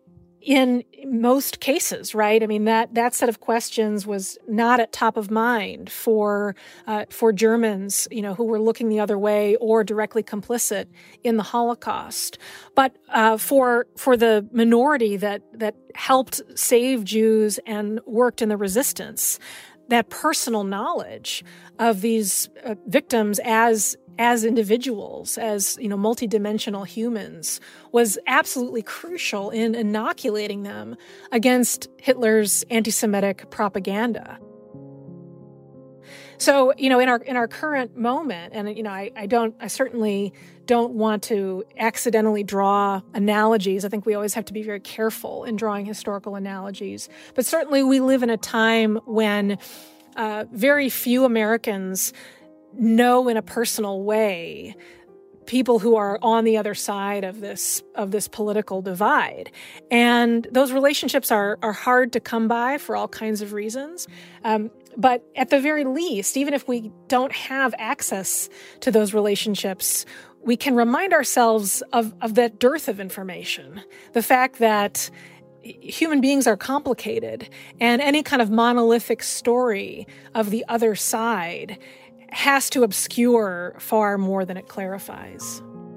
in most cases, right? I mean, that, that set of questions was not at top of mind for uh, for Germans, you know, who were looking the other way or directly complicit in the Holocaust. But uh, for for the minority that that helped save Jews and worked in the resistance, that personal knowledge of these uh, victims as as individuals, as, you know, multidimensional humans, was absolutely crucial in inoculating them against Hitler's anti-Semitic propaganda. So, you know, in our in our current moment, and, you know, I, I don't, I certainly don't want to accidentally draw analogies. I think we always have to be very careful in drawing historical analogies. But certainly we live in a time when uh, very few Americans know in a personal way people who are on the other side of this of this political divide. And those relationships are are hard to come by for all kinds of reasons. Um, but at the very least, even if we don't have access to those relationships, we can remind ourselves of, of that dearth of information. The fact that human beings are complicated, and any kind of monolithic story of the other side has to obscure far more than it clarifies.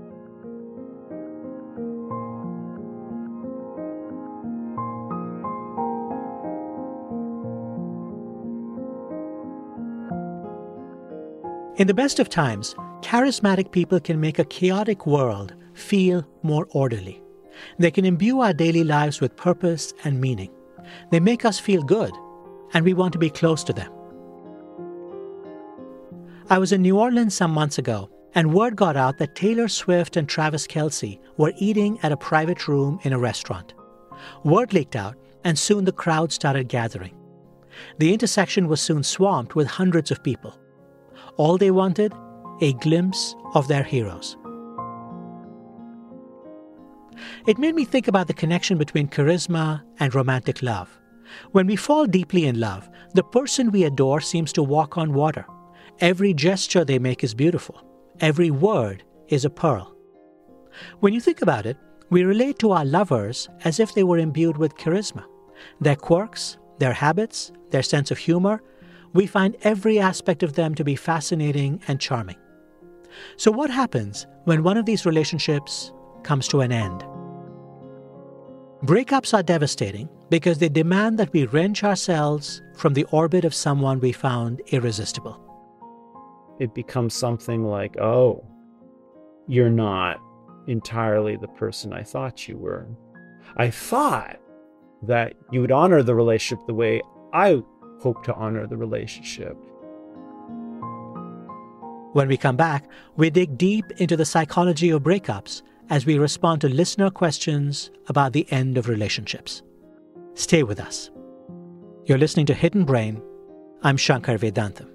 In the best of times, charismatic people can make a chaotic world feel more orderly. They can imbue our daily lives with purpose and meaning. They make us feel good, and we want to be close to them. I was in New Orleans some months ago, and word got out that Taylor Swift and Travis Kelce were eating at a private room in a restaurant. Word leaked out, and soon the crowd started gathering. The intersection was soon swamped with hundreds of people. All they wanted? A glimpse of their heroes. It made me think about the connection between charisma and romantic love. When we fall deeply in love, the person we adore seems to walk on water. Every gesture they make is beautiful. Every word is a pearl. When you think about it, we relate to our lovers as if they were imbued with charisma. Their quirks, their habits, their sense of humor, we find every aspect of them to be fascinating and charming. So what happens when one of these relationships comes to an end? Breakups are devastating because they demand that we wrench ourselves from the orbit of someone we found irresistible. It becomes something like, oh, you're not entirely the person I thought you were. I thought that you would honor the relationship the way I hope to honor the relationship. When we come back, we dig deep into the psychology of breakups as we respond to listener questions about the end of relationships. Stay with us. You're listening to Hidden Brain. I'm Shankar Vedantam.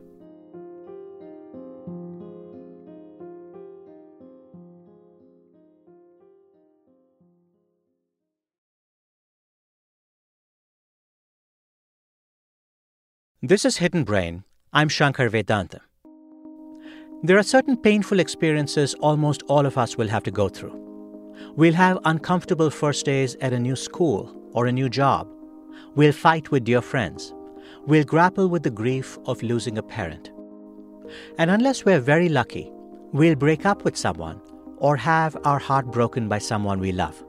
This is Hidden Brain. I'm Shankar Vedantam. There are certain painful experiences almost all of us will have to go through. We'll have uncomfortable first days at a new school or a new job. We'll fight with dear friends. We'll grapple with the grief of losing a parent. And unless we're very lucky, we'll break up with someone or have our heart broken by someone we love.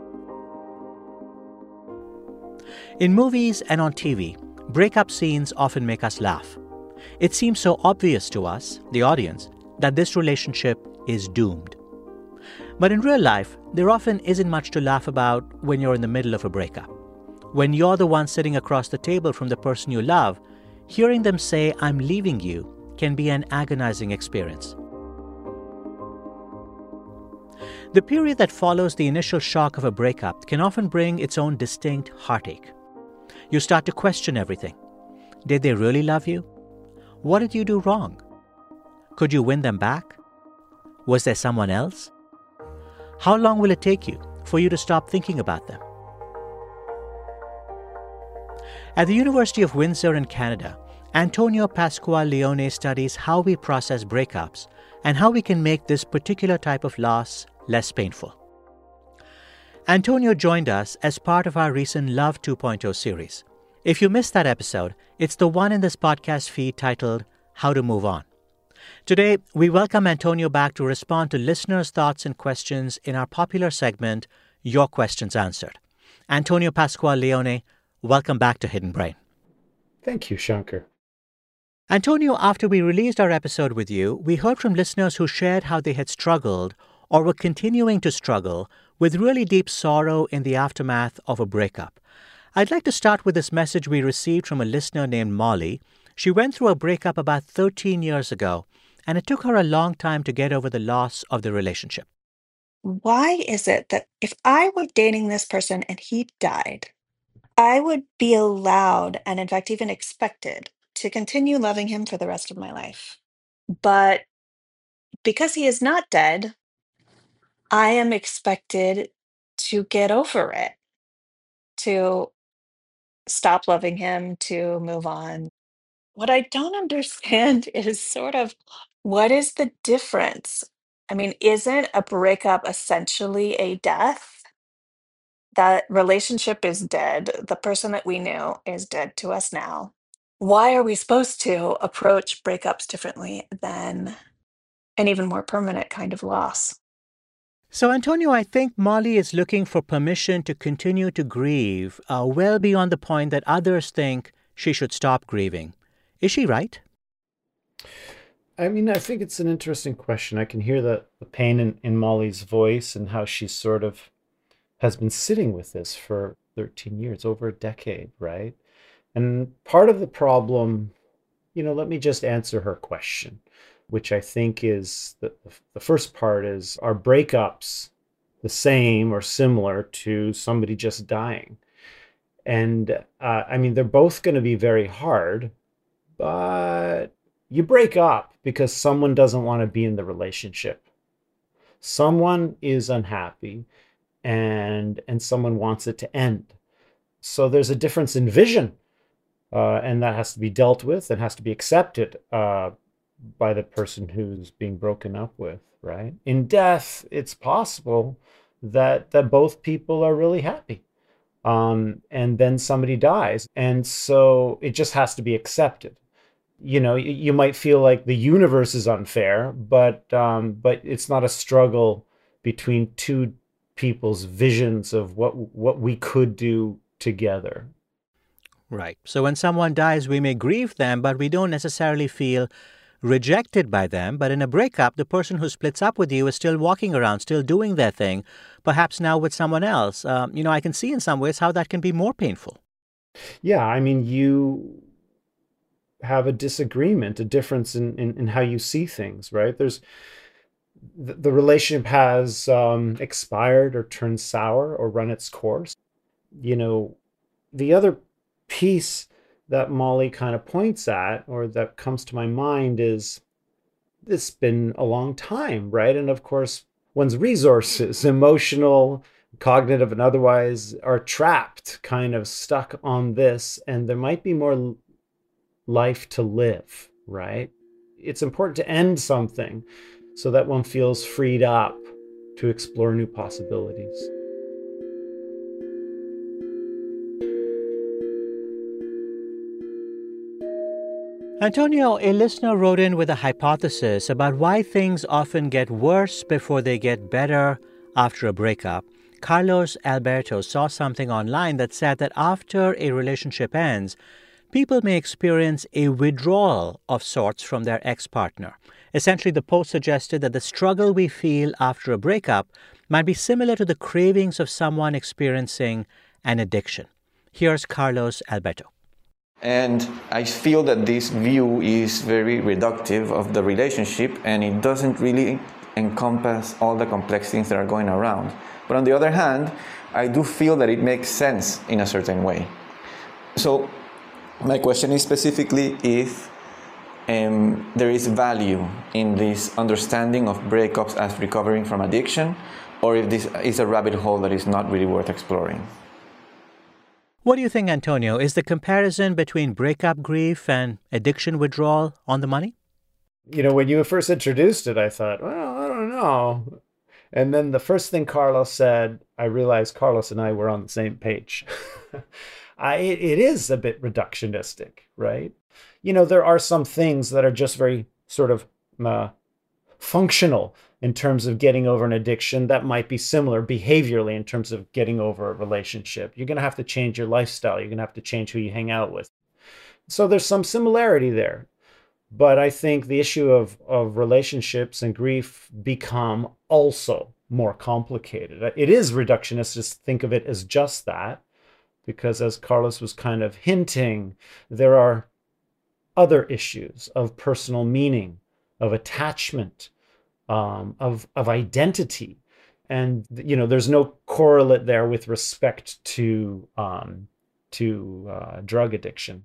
In movies and on T V, breakup scenes often make us laugh. It seems so obvious to us, the audience, that this relationship is doomed. But in real life, there often isn't much to laugh about when you're in the middle of a breakup. When you're the one sitting across the table from the person you love, hearing them say, "I'm leaving you," can be an agonizing experience. The period that follows the initial shock of a breakup can often bring its own distinct heartache. You start to question everything. Did they really love you? What did you do wrong? Could you win them back? Was there someone else? How long will it take you for you to stop thinking about them? At the University of Windsor in Canada, Antonio Pascual-Leone studies how we process breakups and how we can make this particular type of loss less painful. Antonio joined us as part of our recent Love two point oh series. If you missed that episode, it's the one in this podcast feed titled How to Move On. Today, we welcome Antonio back to respond to listeners' thoughts and questions in our popular segment, Your Questions Answered. Antonio Pascual-Leone, welcome back to Hidden Brain. Thank you, Shankar. Antonio, after we released our episode with you, we heard from listeners who shared how they had struggled or were continuing to struggle with really deep sorrow in the aftermath of a breakup. I'd like to start with this message we received from a listener named Molly. She went through a breakup about thirteen years ago, and it took her a long time to get over the loss of the relationship. Why is it that if I were dating this person and he died, I would be allowed, and in fact even expected, to continue loving him for the rest of my life? But because he is not dead, I am expected to get over it, to stop loving him, to move on. What I don't understand is sort of what is the difference? I mean, isn't a breakup essentially a death? That relationship is dead. The person that we knew is dead to us now. Why are we supposed to approach breakups differently than an even more permanent kind of loss? So, Antonio, I think Molly is looking for permission to continue to grieve uh, well beyond the point that others think she should stop grieving. Is she right? I mean, I think it's an interesting question. I can hear the, the pain in, in Molly's voice and how she sort of has been sitting with this for thirteen years, over a decade, right? And part of the problem, you know, let me just answer her question, which I think is the, the first part is, are breakups the same or similar to somebody just dying? And uh, I mean, they're both going to be very hard, but you break up because someone doesn't want to be in the relationship. Someone is unhappy and and someone wants it to end. So there's a difference in vision, uh, and that has to be dealt with and has to be accepted uh, by the person who's being broken up with, right? In death, it's possible that that both people are really happy, um, and then somebody dies, and so it just has to be accepted. You know, you, you might feel like the universe is unfair, but um, but it's not a struggle between two people's visions of what what we could do together. Right. So when someone dies, we may grieve them, but we don't necessarily feel rejected by them. But in a breakup, the person who splits up with you is still walking around, still doing their thing, perhaps now with someone else. Um, you know, I can see in some ways how that can be more painful. Yeah, I mean, you have a disagreement, a difference in, in, in how you see things, right? There's the, the relationship has um, expired or turned sour or run its course. You know, the other piece that Molly kind of points at, or that comes to my mind, is it's been a long time, right? And of course, one's resources, emotional, cognitive, and otherwise, are trapped, kind of stuck on this, and there might be more life to live, right? It's important to end something so that one feels freed up to explore new possibilities. Antonio, a listener wrote in with a hypothesis about why things often get worse before they get better after a breakup. Carlos Alberto saw something online that said that after a relationship ends, people may experience a withdrawal of sorts from their ex-partner. Essentially, the post suggested that the struggle we feel after a breakup might be similar to the cravings of someone experiencing an addiction. Here's Carlos Alberto. And I feel that this view is very reductive of the relationship, and it doesn't really encompass all the complex things that are going around. But on the other hand, I do feel that it makes sense in a certain way. So my question is specifically if um, there is value in this understanding of breakups as recovering from addiction, or if this is a rabbit hole that is not really worth exploring. What do you think, Antonio? Is the comparison between breakup grief and addiction withdrawal on the money? You know, when you first introduced it, I thought, well, I don't know. And then the first thing Carlos said, I realized Carlos and I were on the same page. I, it, it is a bit reductionistic, right? You know, there are some things that are just very sort of uh, functional in terms of getting over an addiction that might be similar behaviorally in terms of getting over a relationship. You're going to have to change your lifestyle. You're going to have to change who you hang out with. So there's some similarity there. But I think the issue of, of relationships and grief become also more complicated. It is reductionist to think of it as just that, because as Carlos was kind of hinting, there are other issues of personal meaning, of attachment, um, of, of identity. And, you know, there's no correlate there with respect to, um, to uh, drug addiction.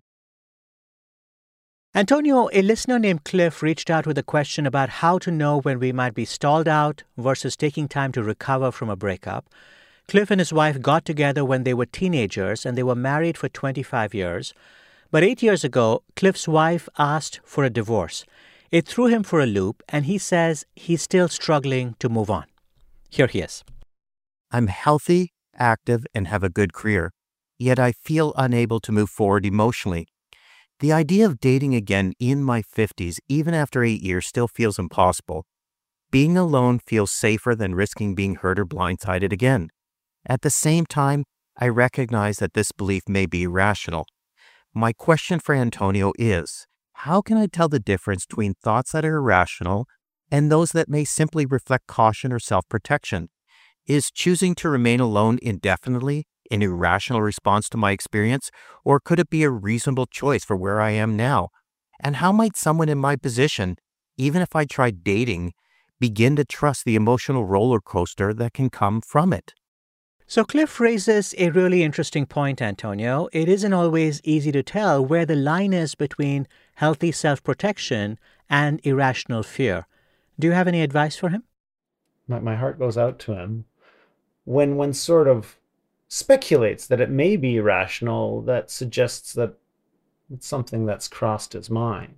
Antonio, a listener named Cliff reached out with a question about how to know when we might be stalled out versus taking time to recover from a breakup. Cliff and his wife got together when they were teenagers and they were married for twenty-five years. But eight years ago, Cliff's wife asked for a divorce. It threw him for a loop, and he says he's still struggling to move on. Here he is. I'm healthy, active, and have a good career, yet I feel unable to move forward emotionally. The idea of dating again in my fifties, even after eight years, still feels impossible. Being alone feels safer than risking being hurt or blindsided again. At the same time, I recognize that this belief may be irrational. My question for Antonio is, how can I tell the difference between thoughts that are irrational and those that may simply reflect caution or self-protection? Is choosing to remain alone indefinitely an irrational response to my experience, or could it be a reasonable choice for where I am now? And how might someone in my position, even if I tried dating, begin to trust the emotional roller coaster that can come from it? So Cliff raises a really interesting point, Antonio. It isn't always easy to tell where the line is between healthy self-protection and irrational fear. Do you have any advice for him? My, my heart goes out to him. When one sort of speculates that it may be irrational, that suggests that it's something that's crossed his mind.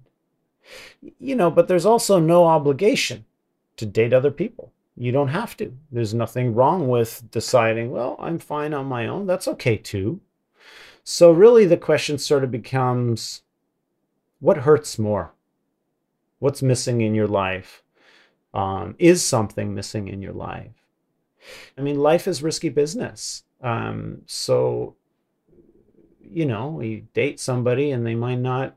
You know, but there's also no obligation to date other people. You don't have to. There's nothing wrong with deciding, well, I'm fine on my own. That's okay too. So really the question sort of becomes, what hurts more? What's missing in your life? Um, is something missing in your life? I mean, life is risky business. Um, so, you know, you date somebody and they might not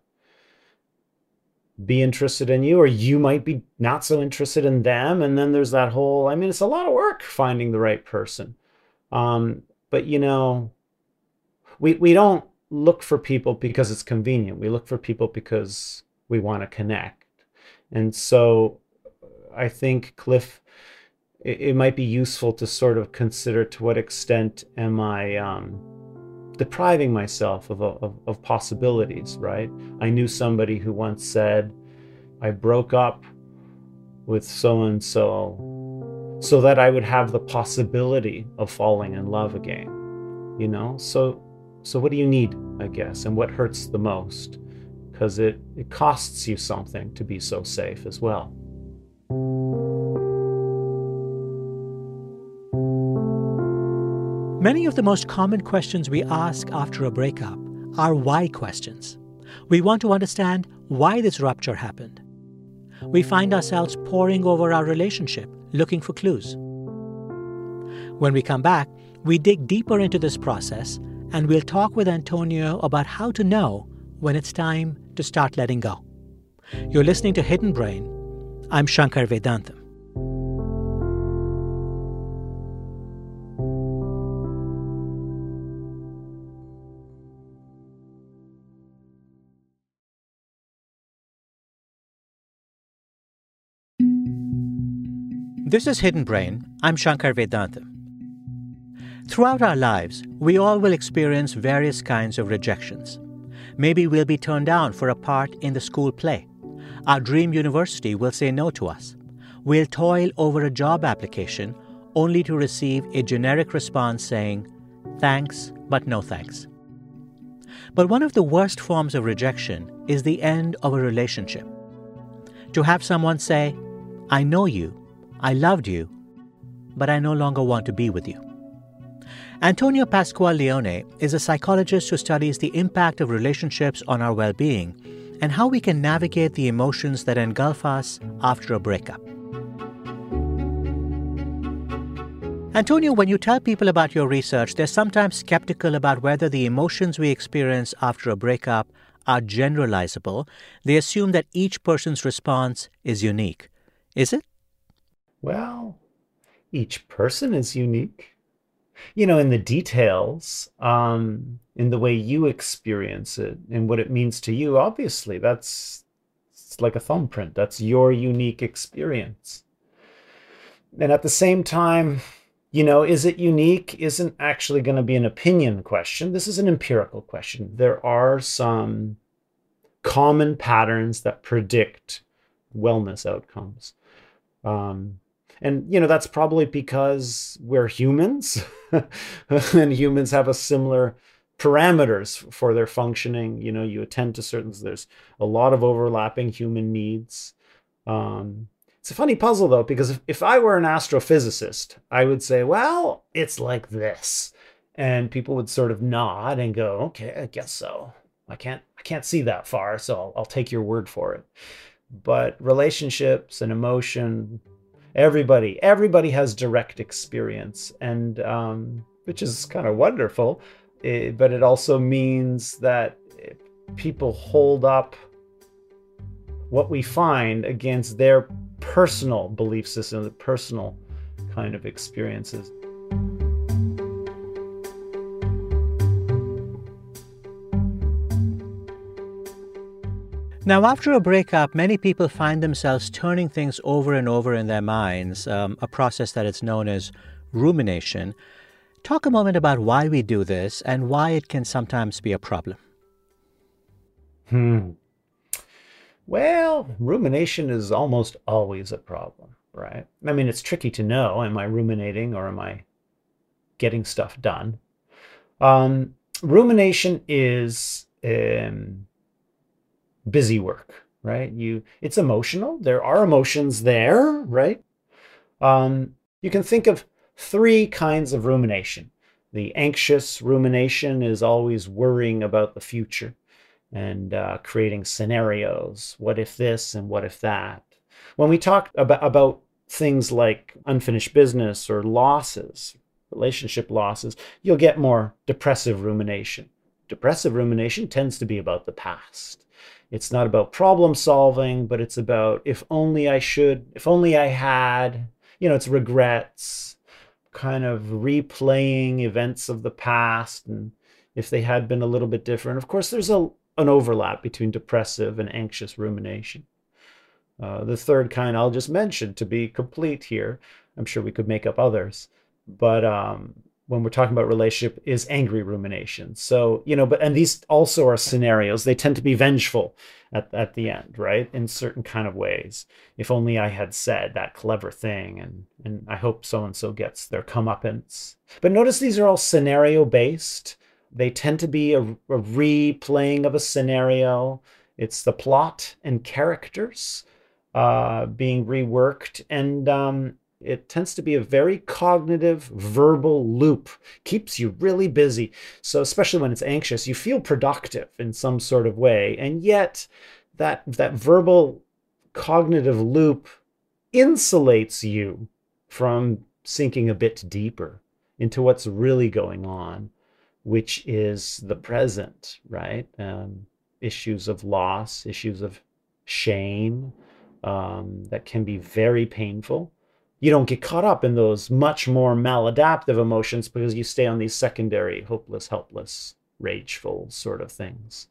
be interested in you, or you might be not so interested in them. And then there's that whole, I mean, it's a lot of work finding the right person. Um, but, you know, we, we don't look for people because it's convenient. We look for people because we want to connect. And so I think, Cliff, it, it might be useful to sort of consider to what extent am I um, depriving myself of, of, of possibilities, right? I knew somebody who once said, I broke up with so-and-so so that I would have the possibility of falling in love again, you know? So, so what do you need, I guess, and what hurts the most? Because it, it costs you something to be so safe as well. Many of the most common questions we ask after a breakup are why questions. We want to understand why this rupture happened. We find ourselves poring over our relationship, looking for clues. When we come back, we dig deeper into this process, and we'll talk with Antonio about how to know when it's time to start letting go. You're listening to Hidden Brain. I'm Shankar Vedantam. This is Hidden Brain. I'm Shankar Vedantam. Throughout our lives, we all will experience various kinds of rejections. Maybe we'll be turned down for a part in the school play. Our dream university will say no to us. We'll toil over a job application only to receive a generic response saying, thanks, but no thanks. But one of the worst forms of rejection is the end of a relationship. To have someone say, I know you, I loved you, but I no longer want to be with you. Antonio Pascual-Leone is a psychologist who studies the impact of relationships on our well-being and how we can navigate the emotions that engulf us after a breakup. Antonio, when you tell people about your research, they're sometimes skeptical about whether the emotions we experience after a breakup are generalizable. They assume that each person's response is unique. Is it? Well, each person is unique. You know, in the details, um, in the way you experience it and what it means to you, obviously, that's it's like a thumbprint. That's your unique experience. And at the same time, you know, is it unique? Isn't actually going to be an opinion question. This is an empirical question. There are some common patterns that predict wellness outcomes. Um, and, you know, that's probably because we're humans and humans have a similar parameters for their functioning. You know, you attend to certain, there's a lot of overlapping human needs. Um, It's a funny puzzle, though, because if, if I were an astrophysicist, I would say, well, it's like this. And people would sort of nod and go, okay, I guess so. I can't I can't see that far, so I'll, I'll take your word for it. But relationships and emotion, everybody, everybody has direct experience, and um, which is kind of wonderful. It, but it also means that people hold up what we find against their personal belief system, the personal kind of experiences. Now, after a breakup, many people find themselves turning things over and over in their minds, um, a process that is known as rumination. Talk a moment about why we do this and why it can sometimes be a problem. Hmm. Well, rumination is almost always a problem, right? I mean, it's tricky to know, am I ruminating or am I getting stuff done? Um, rumination is um, busy work, right? You, it's emotional. There are emotions there, right? Um, you can think of three kinds of rumination. The anxious rumination is always worrying about the future and uh, creating scenarios. What if this and what if that? When we talk about, about things like unfinished business or losses, relationship losses, you'll get more depressive rumination. Depressive rumination tends to be about the past. It's not about problem solving, but it's about if only I should, if only I had, you know, it's regrets, kind of replaying events of the past and if they had been a little bit different. Of course, there's a an overlap between depressive and anxious rumination. Uh, the third kind I'll just mention to be complete here. I'm sure we could make up others. But um, when we're talking about relationship is angry rumination. So, you know, but and these also are scenarios. They tend to be vengeful at, at the end, right? In certain kind of ways. If only I had said that clever thing and, and I hope so-and-so gets their comeuppance. But notice these are all scenario-based. They tend to be a, a replaying of a scenario. It's the plot and characters uh, being reworked. And um, it tends to be a very cognitive, verbal loop. Keeps you really busy. So especially when it's anxious, you feel productive in some sort of way. And yet that, that verbal cognitive loop insulates you from sinking a bit deeper into what's really going on, which is the present, right? Um, issues of loss, issues of shame um, that can be very painful. You don't get caught up in those much more maladaptive emotions because you stay on these secondary, hopeless, helpless, rageful sort of things.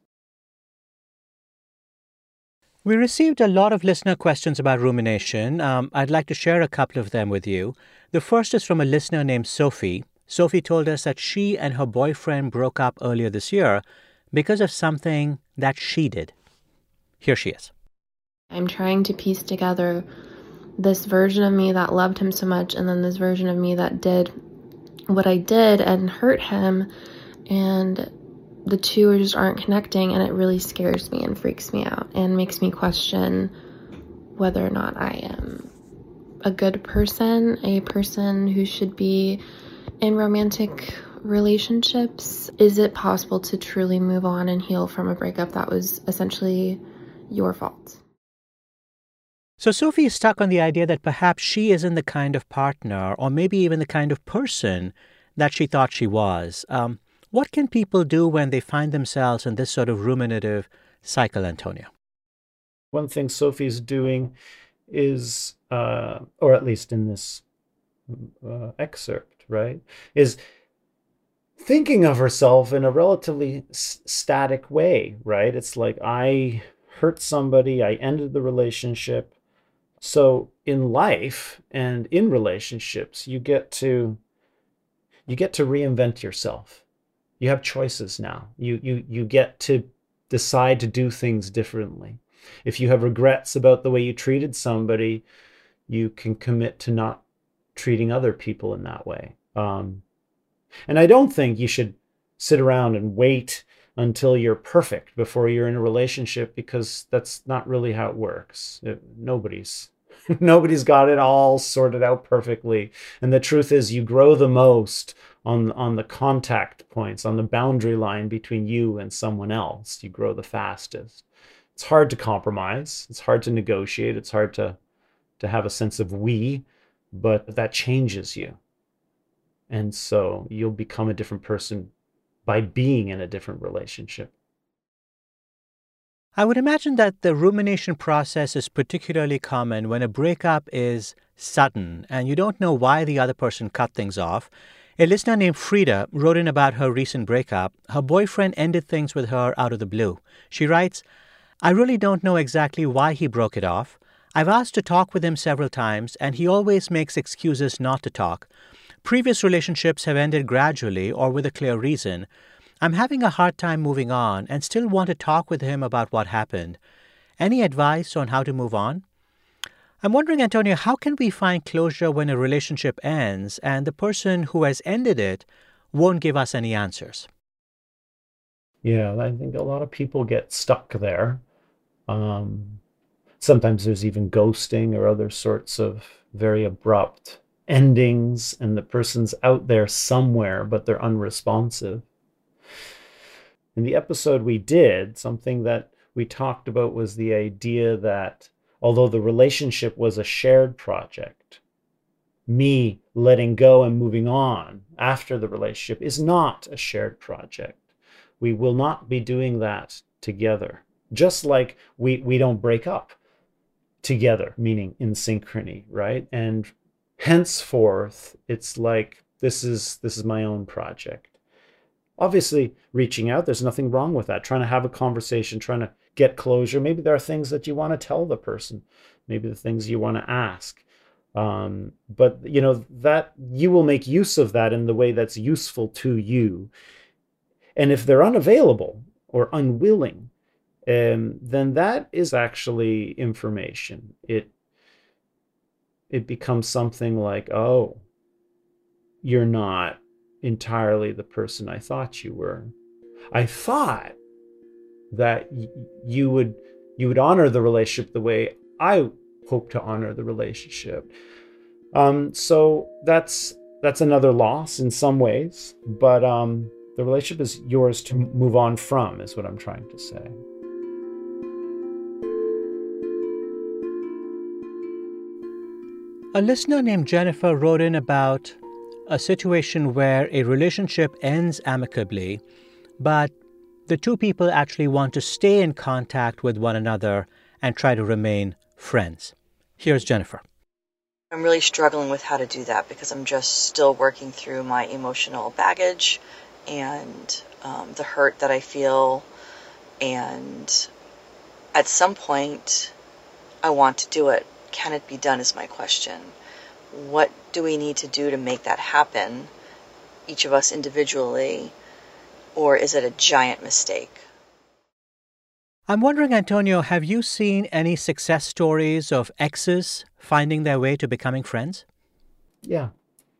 We received a lot of listener questions about rumination. Um, I'd like to share a couple of them with you. The first is from a listener named Sophie. Sophie told us that she and her boyfriend broke up earlier this year because of something that she did. Here she is. I'm trying to piece together this version of me that loved him so much and then this version of me that did what I did and hurt him, and the two just aren't connecting, and it really scares me and freaks me out and makes me question whether or not I am a good person, a person who should be In romantic relationships, is it possible to truly move on and heal from a breakup that was essentially your fault? So Sophie is stuck on the idea that perhaps she isn't the kind of partner, or maybe even the kind of person that she thought she was. Um, what can people do when they find themselves in this sort of ruminative cycle, Antonio? One thing Sophie's doing is, uh, or at least in this uh, excerpt, right, is thinking of herself in a relatively s- static way, right? It's like, I hurt somebody, I ended the relationship. So in life and in relationships, you get to you get to reinvent yourself. You have choices now. You you you get to decide to do things differently. If you have regrets about the way you treated somebody, you can commit to not treating other people in that way. Um, and I don't think you should sit around and wait until you're perfect before you're in a relationship, because that's not really how it works. It, nobody's nobody's got it all sorted out perfectly. And the truth is, you grow the most on on the contact points, on the boundary line between you and someone else. You grow the fastest. It's hard to compromise. It's hard to negotiate. It's hard to to have a sense of we, but that changes you. And so you'll become a different person by being in a different relationship. I would imagine that the rumination process is particularly common when a breakup is sudden and you don't know why the other person cut things off. A listener named Frida wrote in about her recent breakup. Her boyfriend ended things with her out of the blue. She writes, "I really don't know exactly why he broke it off. I've asked to talk with him several times, and he always makes excuses not to talk. Previous relationships have ended gradually or with a clear reason. I'm having a hard time moving on and still want to talk with him about what happened. Any advice on how to move on?" I'm wondering, Antonio, how can we find closure when a relationship ends and the person who has ended it won't give us any answers? Yeah, I think a lot of people get stuck there. Um, sometimes there's even ghosting or other sorts of very abrupt endings, and the person's out there somewhere, but they're unresponsive. In the episode we did, something that we talked about was the idea that although the relationship was a shared project, me letting go and moving on after the relationship is not a shared project. We will not be doing that together. Just like we, we don't break up together, meaning in synchrony, right? And henceforth, it's like, this is this is my own project. Obviously, reaching out, there's nothing wrong with that. Trying to have a conversation, trying to get closure. Maybe there are things that you want to tell the person. Maybe the things you want to ask. Um, but, you know, that you will make use of that in the way that's useful to you. And if they're unavailable or unwilling, um, then that is actually information. It it becomes something like, oh, you're not entirely the person I thought you were. I thought that y- you would you would honor the relationship the way I hope to honor the relationship. Um, so that's that's another loss in some ways, but um, the relationship is yours to move on from, is what I'm trying to say. A listener named Jennifer wrote in about a situation where a relationship ends amicably, but the two people actually want to stay in contact with one another and try to remain friends. Here's Jennifer. I'm really struggling with how to do that because I'm just still working through my emotional baggage and um, the hurt that I feel. And at some point, I want to do it. Can it be done is my question. What do we need to do to make that happen, each of us individually, or is it a giant mistake? I'm wondering, Antonio, have you seen any success stories of exes finding their way to becoming friends? Yeah.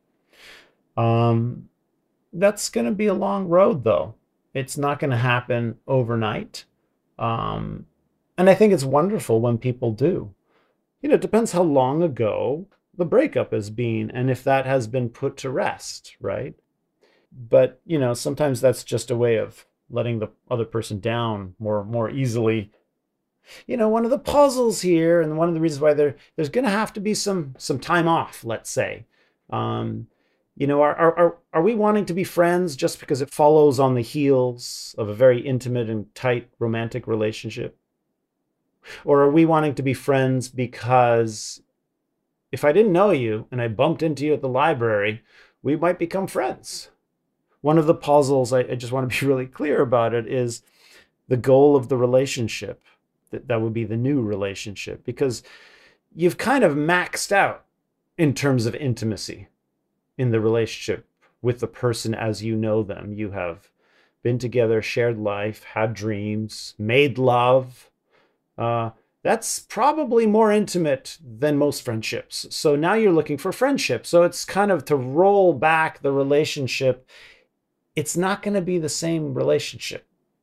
Um, that's going to be a long road, though. It's not going to happen overnight. Um, and I think it's wonderful when people do. You know, it depends how long ago the breakup has been and if that has been put to rest, right? But, you know, sometimes that's just a way of letting the other person down more more easily. You know, one of the puzzles here, and one of the reasons why there there's going to have to be some some time off, let's say. Um, you know, are, are are we wanting to be friends just because it follows on the heels of a very intimate and tight romantic relationship? Or are we wanting to be friends because if I didn't know you and I bumped into you at the library, we might become friends? One of the puzzles, I, I just want to be really clear about it, is the goal of the relationship. That, that would be the new relationship, because you've kind of maxed out in terms of intimacy in the relationship with the person as you know them. You have been together, shared life, had dreams, made love. Uh, that's probably more intimate than most friendships. So now you're looking for friendship. So it's kind of to roll back the relationship. It's not going to be the same relationship.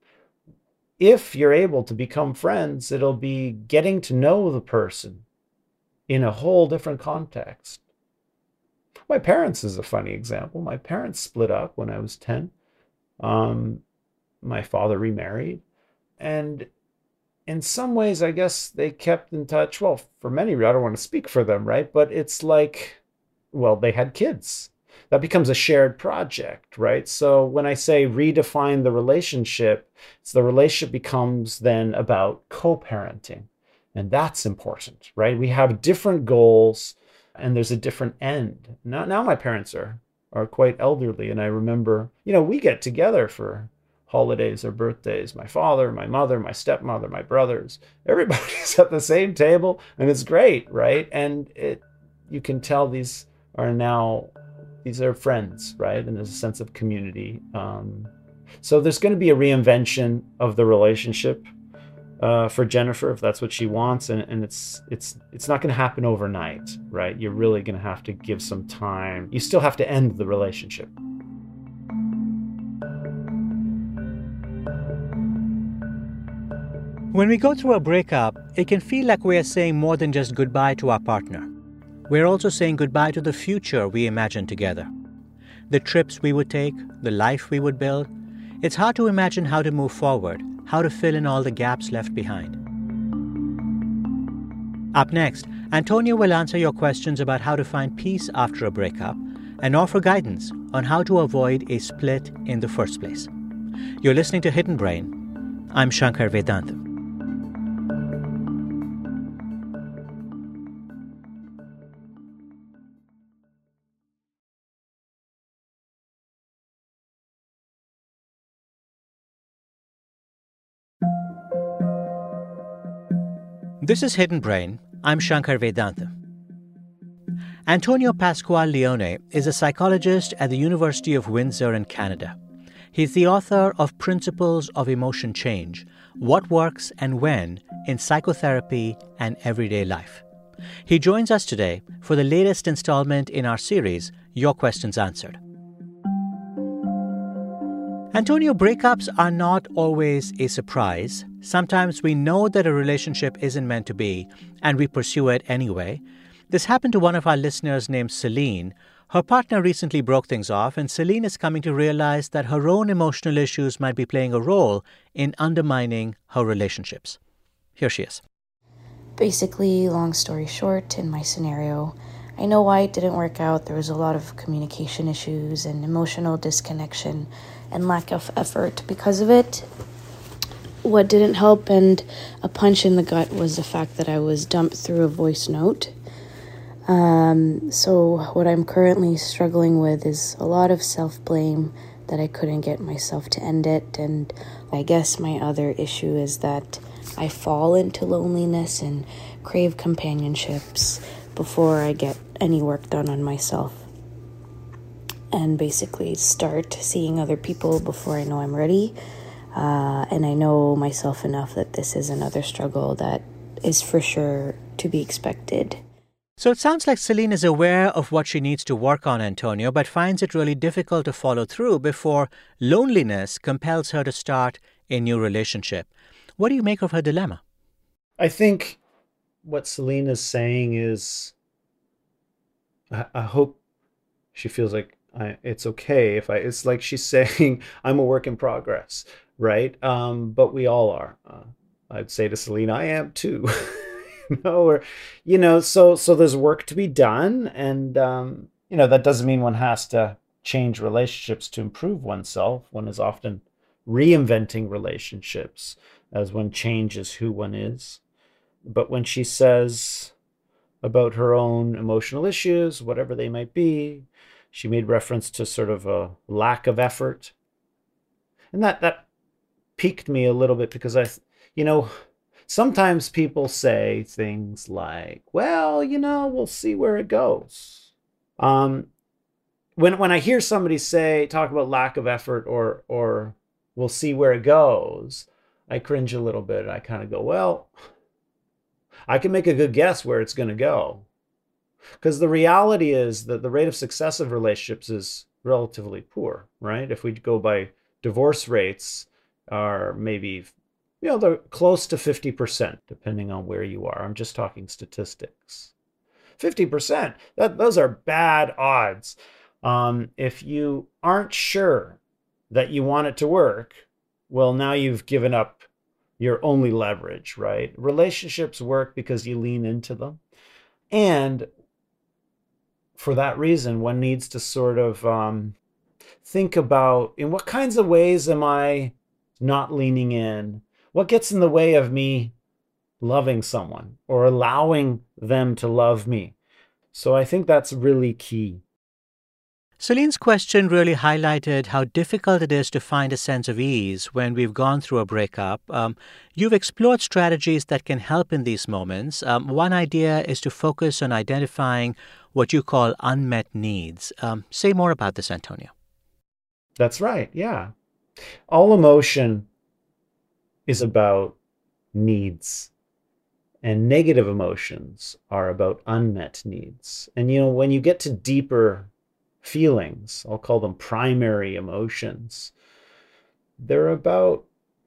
If you're able to become friends, it'll be getting to know the person in a whole different context. My parents is a funny example. My parents split up when I was ten. Um, my father remarried. And in some ways, I guess they kept in touch. Well, for many, I don't want to speak for them, right? But it's like, well, they had kids. That becomes a shared project, right? So when I say redefine the relationship, it's the relationship becomes then about co-parenting. And that's important, right? We have different goals and there's a different end. Now, now my parents are, are quite elderly. And I remember, you know, we get together for holidays or birthdays. My father, my mother, my stepmother, my brothers, everybody's at the same table and it's great, right? And it, you can tell these are now These are friends, right? And there's a sense of community. Um, so there's going to be a reinvention of the relationship uh, for Jennifer, if that's what she wants. And, and it's it's it's not going to happen overnight, right? You're really going to have to give some time. You still have to end the relationship. When we go through a breakup, it can feel like we are saying more than just goodbye to our partner. We're also saying goodbye to the future we imagined together. The trips we would take, the life we would build. It's hard to imagine how to move forward, how to fill in all the gaps left behind. Up next, Antonio will answer your questions about how to find peace after a breakup and offer guidance on how to avoid a split in the first place. You're listening to Hidden Brain. I'm Shankar Vedantam. This is Hidden Brain. I'm Shankar Vedantam. Antonio Pascual Leone is a psychologist at the University of Windsor in Canada. He's the author of Principles of Emotion Change, What Works and When in Psychotherapy and Everyday Life. He joins us today for the latest installment in our series, Your Questions Answered. Antonio, breakups are not always a surprise. Sometimes we know that a relationship isn't meant to be, and we pursue it anyway. This happened to one of our listeners named Celine. Her partner recently broke things off, and Celine is coming to realize that her own emotional issues might be playing a role in undermining her relationships. Here she is. Basically, long story short, in my scenario, I know why it didn't work out. There was a lot of communication issues and emotional disconnection and lack of effort because of it. What didn't help and a punch in the gut was the fact that I was dumped through a voice note. Um, so what I'm currently struggling with is a lot of self-blame that I couldn't get myself to end it. And I guess my other issue is that I fall into loneliness and crave companionships before I get any work done on myself. And basically start seeing other people before I know I'm ready. Uh, and I know myself enough that this is another struggle that is for sure to be expected. So it sounds like Celine is aware of what she needs to work on, Antonio, but finds it really difficult to follow through before loneliness compels her to start a new relationship. What do you make of her dilemma? I think what Celine is saying is I, I hope she feels like I, it's okay if I, it's like she's saying, I'm a work in progress, right? Um, but we all are. Uh, I'd say to Celine, I am too. you know, or, you know, so, so there's work to be done. And, um, you know, that doesn't mean one has to change relationships to improve oneself. One is often reinventing relationships as one changes who one is. But when she says about her own emotional issues, whatever they might be, she made reference to sort of a lack of effort. And that, that piqued me a little bit because I, you know, sometimes people say things like, well, you know, we'll see where it goes. Um, when, when I hear somebody say, talk about lack of effort or, or we'll see where it goes, I cringe a little bit. I kind of go, well, I can make a good guess where it's going to go. Because the reality is that the rate of success of relationships is relatively poor, right? If we go by divorce rates, are maybe, you know, they're close to fifty percent, depending on where you are. I'm just talking statistics. fifty percent, that, those are bad odds. Um, if you aren't sure that you want it to work, well, now you've given up your only leverage, right? Relationships work because you lean into them. And for that reason, one needs to sort of um, think about, in what kinds of ways am I not leaning in? What gets in the way of me loving someone or allowing them to love me? So I think that's really key. Celine's question really highlighted how difficult it is to find a sense of ease when we've gone through a breakup. Um, you've explored strategies that can help in these moments. Um, one idea is to focus on identifying what you call unmet needs. Um, say more about this, Antonio. That's right, yeah. All emotion is about needs, and negative emotions are about unmet needs. And, you know, when you get to deeper feelings, I'll call them primary emotions, they're about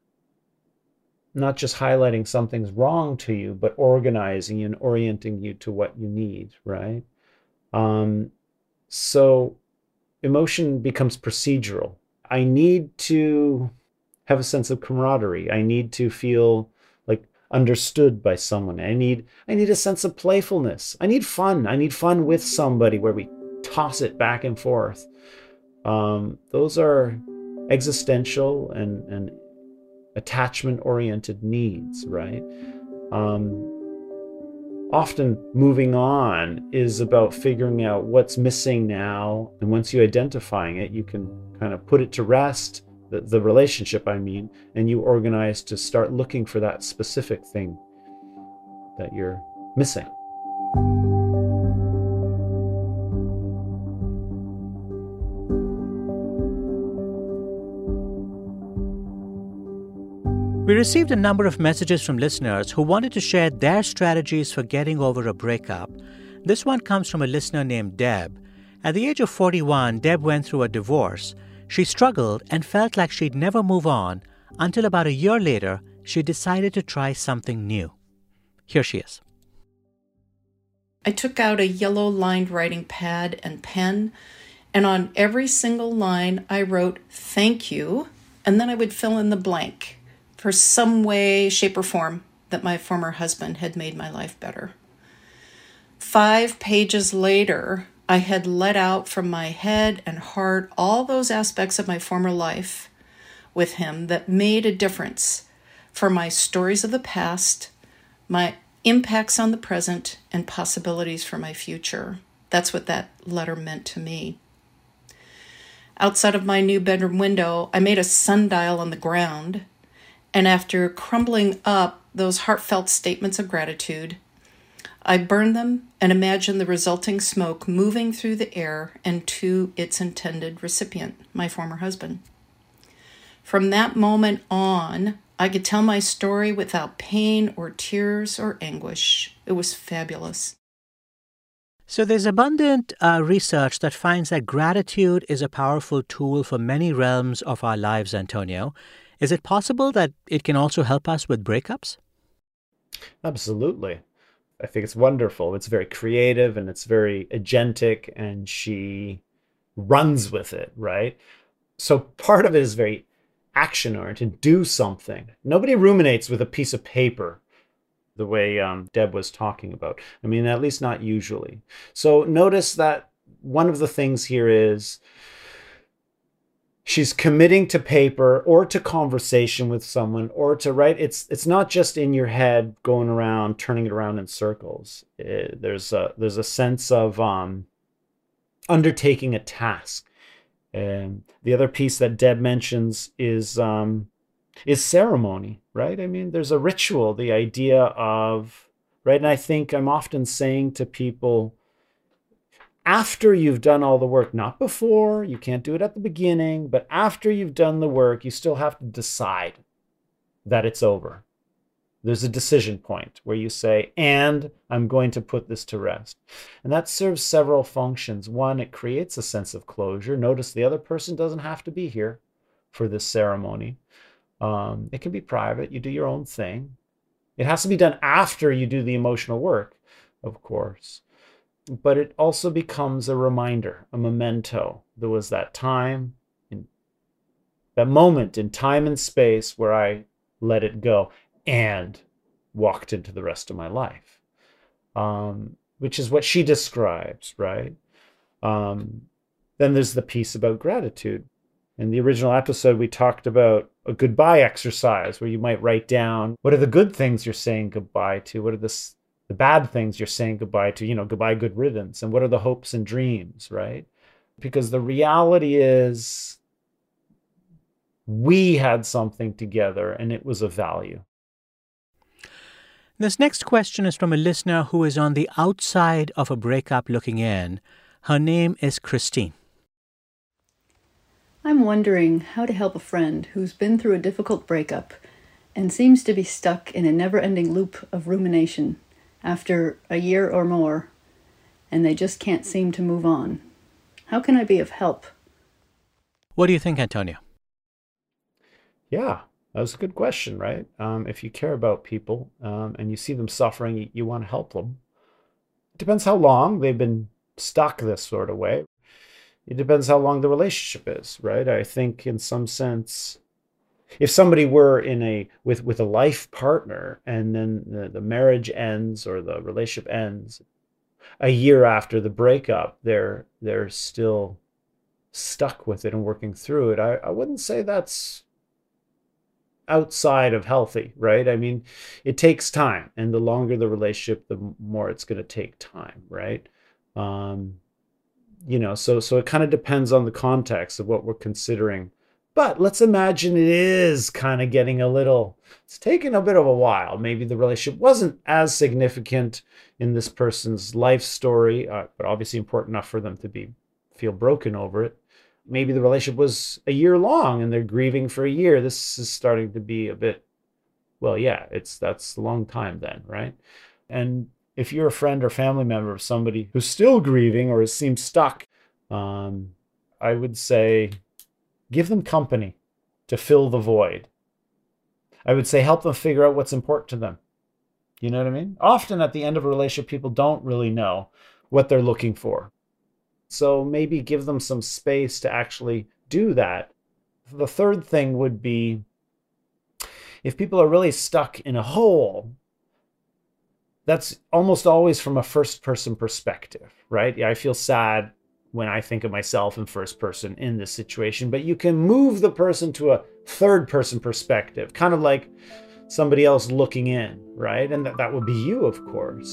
not just highlighting something's wrong to you, but organizing you and orienting you to what you need, right? Um, so emotion becomes procedural. I need to have a sense of camaraderie. I need to feel like understood by someone. I need, I need a sense of playfulness. I need fun. I need fun with somebody where we toss it back and forth. Um, those are existential and, and attachment-oriented needs, right? Um, often moving on is about figuring out what's missing now. And once you identifying it, you can kind of put it to rest, the, the relationship, I mean, and you organize to start looking for that specific thing that you're missing. We received a number of messages from listeners who wanted to share their strategies for getting over a breakup. This one comes from a listener named Deb. At the age of forty-one, Deb went through a divorce. She struggled and felt like she'd never move on until about a year later, she decided to try something new. Here she is. I took out a yellow-lined writing pad and pen, and on every single line I wrote, "Thank you," and then I would fill in the blank for some way, shape, or form that my former husband had made my life better. Five pages later, I had let out from my head and heart all those aspects of my former life with him that made a difference for my stories of the past, my impacts on the present, and possibilities for my future. That's what that letter meant to me. Outside of my new bedroom window, I made a sundial on the ground, and after crumbling up those heartfelt statements of gratitude, I burned them and imagined the resulting smoke moving through the air and to its intended recipient, my former husband. From that moment on, I could tell my story without pain or tears or anguish. It was fabulous. So there's abundant uh, research that finds that gratitude is a powerful tool for many realms of our lives, Antonio. Is it possible that it can also help us with breakups? Absolutely. I think it's wonderful. It's very creative and it's very agentic, and she runs with it, right? So part of it is very action-oriented, do something. Nobody ruminates with a piece of paper the way um, Deb was talking about. I mean, at least not usually. So notice that one of the things here is she's committing to paper or to conversation with someone or to write. It's it's not just in your head going around, turning it around in circles. It, there's a there's a sense of um, undertaking a task. And the other piece that Deb mentions is um, is ceremony, right? I mean, there's a ritual, the idea of, right? And I think I'm often saying to people, after you've done all the work, not before, you can't do it at the beginning, but after you've done the work, you still have to decide that it's over. There's a decision point where you say, and I'm going to put this to rest. And that serves several functions. One, it creates a sense of closure. Notice the other person doesn't have to be here for this ceremony. Um, it can be private. You do your own thing. It has to be done after you do the emotional work, of course. But it also becomes a reminder, a memento. There was that time, in, that moment in time and space where I let it go and walked into the rest of my life, um, which is what she describes, right? Um, then there's the piece about gratitude. In the original episode, we talked about a goodbye exercise where you might write down, what are the good things you're saying goodbye to? What are the, the bad things you're saying goodbye to? You know, goodbye, good riddance. And what are the hopes and dreams, right? Because the reality is we had something together and it was of value. This next question is from a listener who is on the outside of a breakup looking in. Her name is Christine. I'm wondering how to help a friend who's been through a difficult breakup and seems to be stuck in a never-ending loop of rumination after a year or more, and they just can't seem to move on. How can I be of help? What do you think, Antonio? Yeah, that was a good question, right? Um, if you care about people um, and you see them suffering, you, you want to help them. It depends how long they've been stuck this sort of way. It depends how long the relationship is, right? I think in some sense, if somebody were in a with with a life partner and then the, the marriage ends or the relationship ends a year after the breakup, they're they're still stuck with it and working through it. I, I wouldn't say that's outside of healthy, right? I mean, it takes time, and the longer the relationship, the more it's going to take time, right? Um, you know, so so it kind of depends on the context of what we're considering. But let's imagine it is kind of getting a little, it's taken a bit of a while. Maybe the relationship wasn't as significant in this person's life story, uh, but obviously important enough for them to be feel broken over it. Maybe the relationship was a year long and they're grieving for a year. This is starting to be a bit, well, yeah, it's that's a long time then, right? And if you're a friend or family member of somebody who's still grieving or seems stuck, um, I would say give them company to fill the void. I would say help them figure out what's important to them. You know what I mean? Often at the end of a relationship, people don't really know what they're looking for. So maybe give them some space to actually do that. The third thing would be, if people are really stuck in a hole, that's almost always from a first person perspective, right? Yeah, I feel sad when I think of myself in first person in this situation, but you can move the person to a third person perspective, kind of like somebody else looking in, right? And that, that would be you, of course.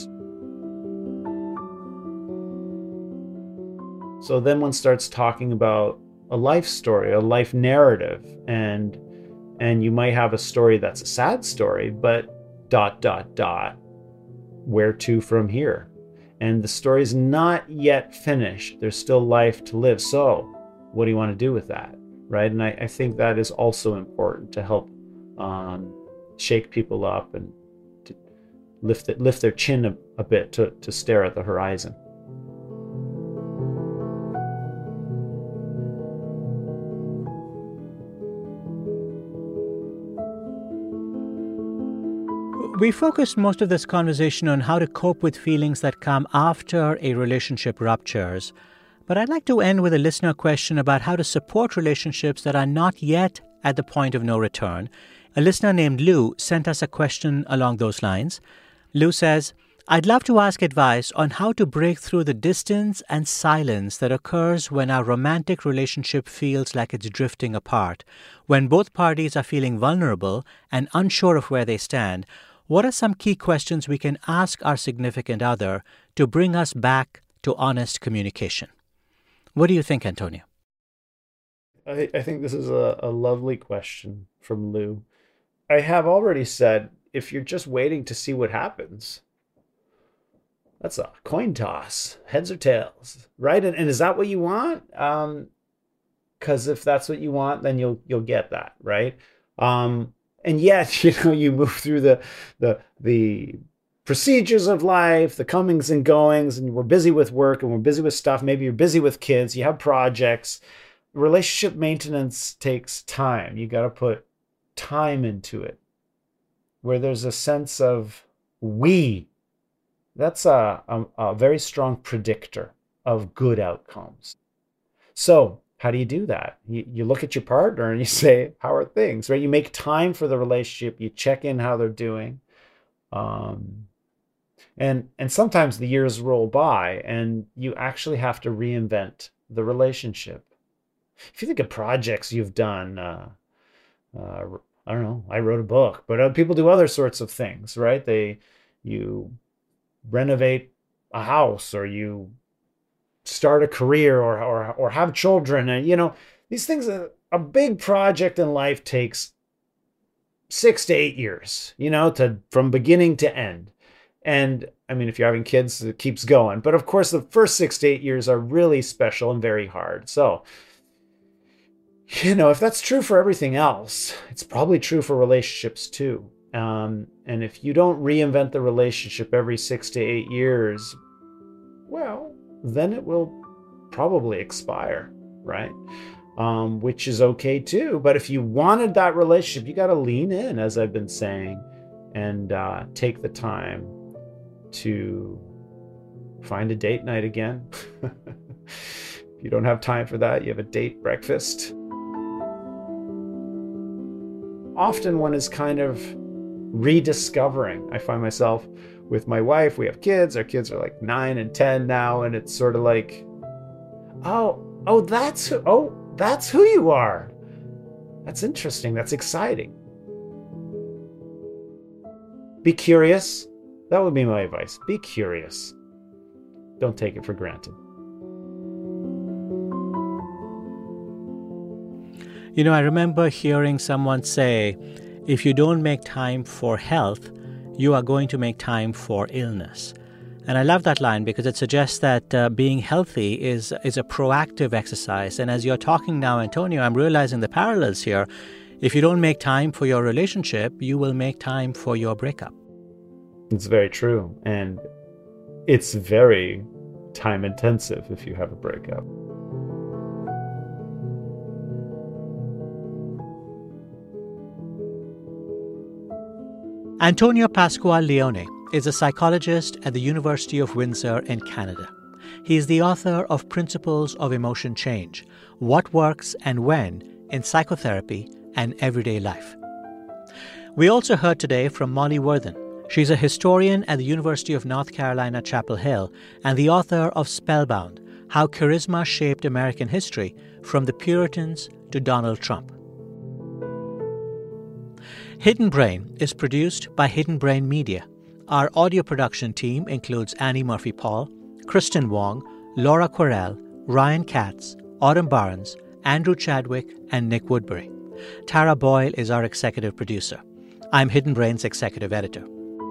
So then one starts talking about a life story, a life narrative, and and you might have a story that's a sad story, but dot, dot, dot. Where to from here? And the story's not yet finished. There's still life to live. So what do you want to do with that? Right? And I, I think that is also important to help um, shake people up and to lift it, lift their chin a, a bit to, to stare at the horizon. We We focused most of this conversation on how to cope with feelings that come after a relationship ruptures. But I'd like to end with a listener question about how to support relationships that are not yet at the point of no return. A listener named Lou sent us a question along those lines. Lou says, I'd love to ask advice on how to break through the distance and silence that occurs when our romantic relationship feels like it's drifting apart. When both parties are feeling vulnerable and unsure of where they stand, what are some key questions we can ask our significant other to bring us back to honest communication? What do you think, Antonio? I, I think this is a, a lovely question from Lou. I have already said, if you're just waiting to see what happens, that's a coin toss, heads or tails, right? And, and is that what you want? Um, because if that's what you want, then you'll you'll get that, right? Um, and yet, you know, you move through the the the procedures of life, the comings and goings, and we're busy with work and we're busy with stuff. Maybe you're busy with kids, you have projects. Relationship maintenance takes time. You got to put time into it, where there's a sense of we. That's a, a, a very strong predictor of good outcomes. So how do you do that? You, you look at your partner and you say, how are things, right? You make time for the relationship. You check in how they're doing. Um, and, and sometimes the years roll by and you actually have to reinvent the relationship. If you think of projects you've done, uh, uh, I don't know, I wrote a book, but uh, people do other sorts of things, right? They, you renovate a house, or you start a career, or or or have children, and you know these things. A, a big project in life takes six to eight years, you know, to from beginning to end. And I mean, if you're having kids, it keeps going. But of course, the first six to eight years are really special and very hard. So, you know, if that's true for everything else, it's probably true for relationships too. Um, and if you don't reinvent the relationship every six to eight years, well, then it will probably expire, right? Um, which is okay too. But if you wanted that relationship, you got to lean in, as I've been saying, and uh, take the time to find a date night again. If you don't have time for that, you have a date breakfast. Often one is kind of rediscovering. I find myself with my wife, we have kids, our kids are like nine and ten now, and it's sort of like, oh, oh, that's who, oh, that's who you are. That's interesting. That's exciting. Be curious. That would be my advice. Be curious. Don't take it for granted. You know, I remember hearing someone say, if you don't make time for health, you are going to make time for illness. And I love that line because it suggests that uh, being healthy is is a proactive exercise. And as you're talking now, Antonio, I'm realizing the parallels here. If you don't make time for your relationship, you will make time for your breakup. It's very true. And it's very time intensive if you have a breakup. Antonio Pascual Leone is a psychologist at the University of Windsor in Canada. He is the author of Principles of Emotion Change, What Works and When in Psychotherapy and Everyday Life. We also heard today from Molly Worthen. She's a historian at the University of North Carolina, Chapel Hill, and the author of Spellbound, How Charisma Shaped American History from the Puritans to Donald Trump. Hidden Brain is produced by Hidden Brain Media. Our audio production team includes Annie Murphy-Paul, Kristen Wong, Laura Querelle, Ryan Katz, Autumn Barnes, Andrew Chadwick, and Nick Woodbury. Tara Boyle is our executive producer. I'm Hidden Brain's executive editor.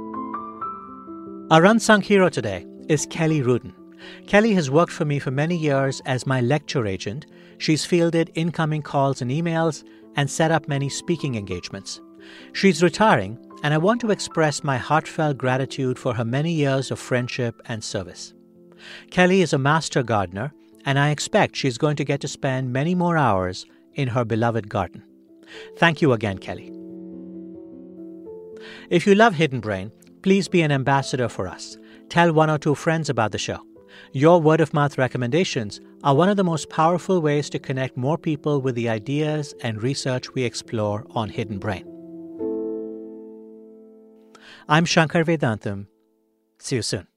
Our unsung hero today is Kelly Rudin. Kelly has worked for me for many years as my lecture agent. She's fielded incoming calls and emails and set up many speaking engagements. She's retiring, and I want to express my heartfelt gratitude for her many years of friendship and service. Kelly is a master gardener, and I expect she's going to get to spend many more hours in her beloved garden. Thank you again, Kelly. If you love Hidden Brain, please be an ambassador for us. Tell one or two friends about the show. Your word-of-mouth recommendations are one of the most powerful ways to connect more people with the ideas and research we explore on Hidden Brain. I'm Shankar Vedantam. See you soon.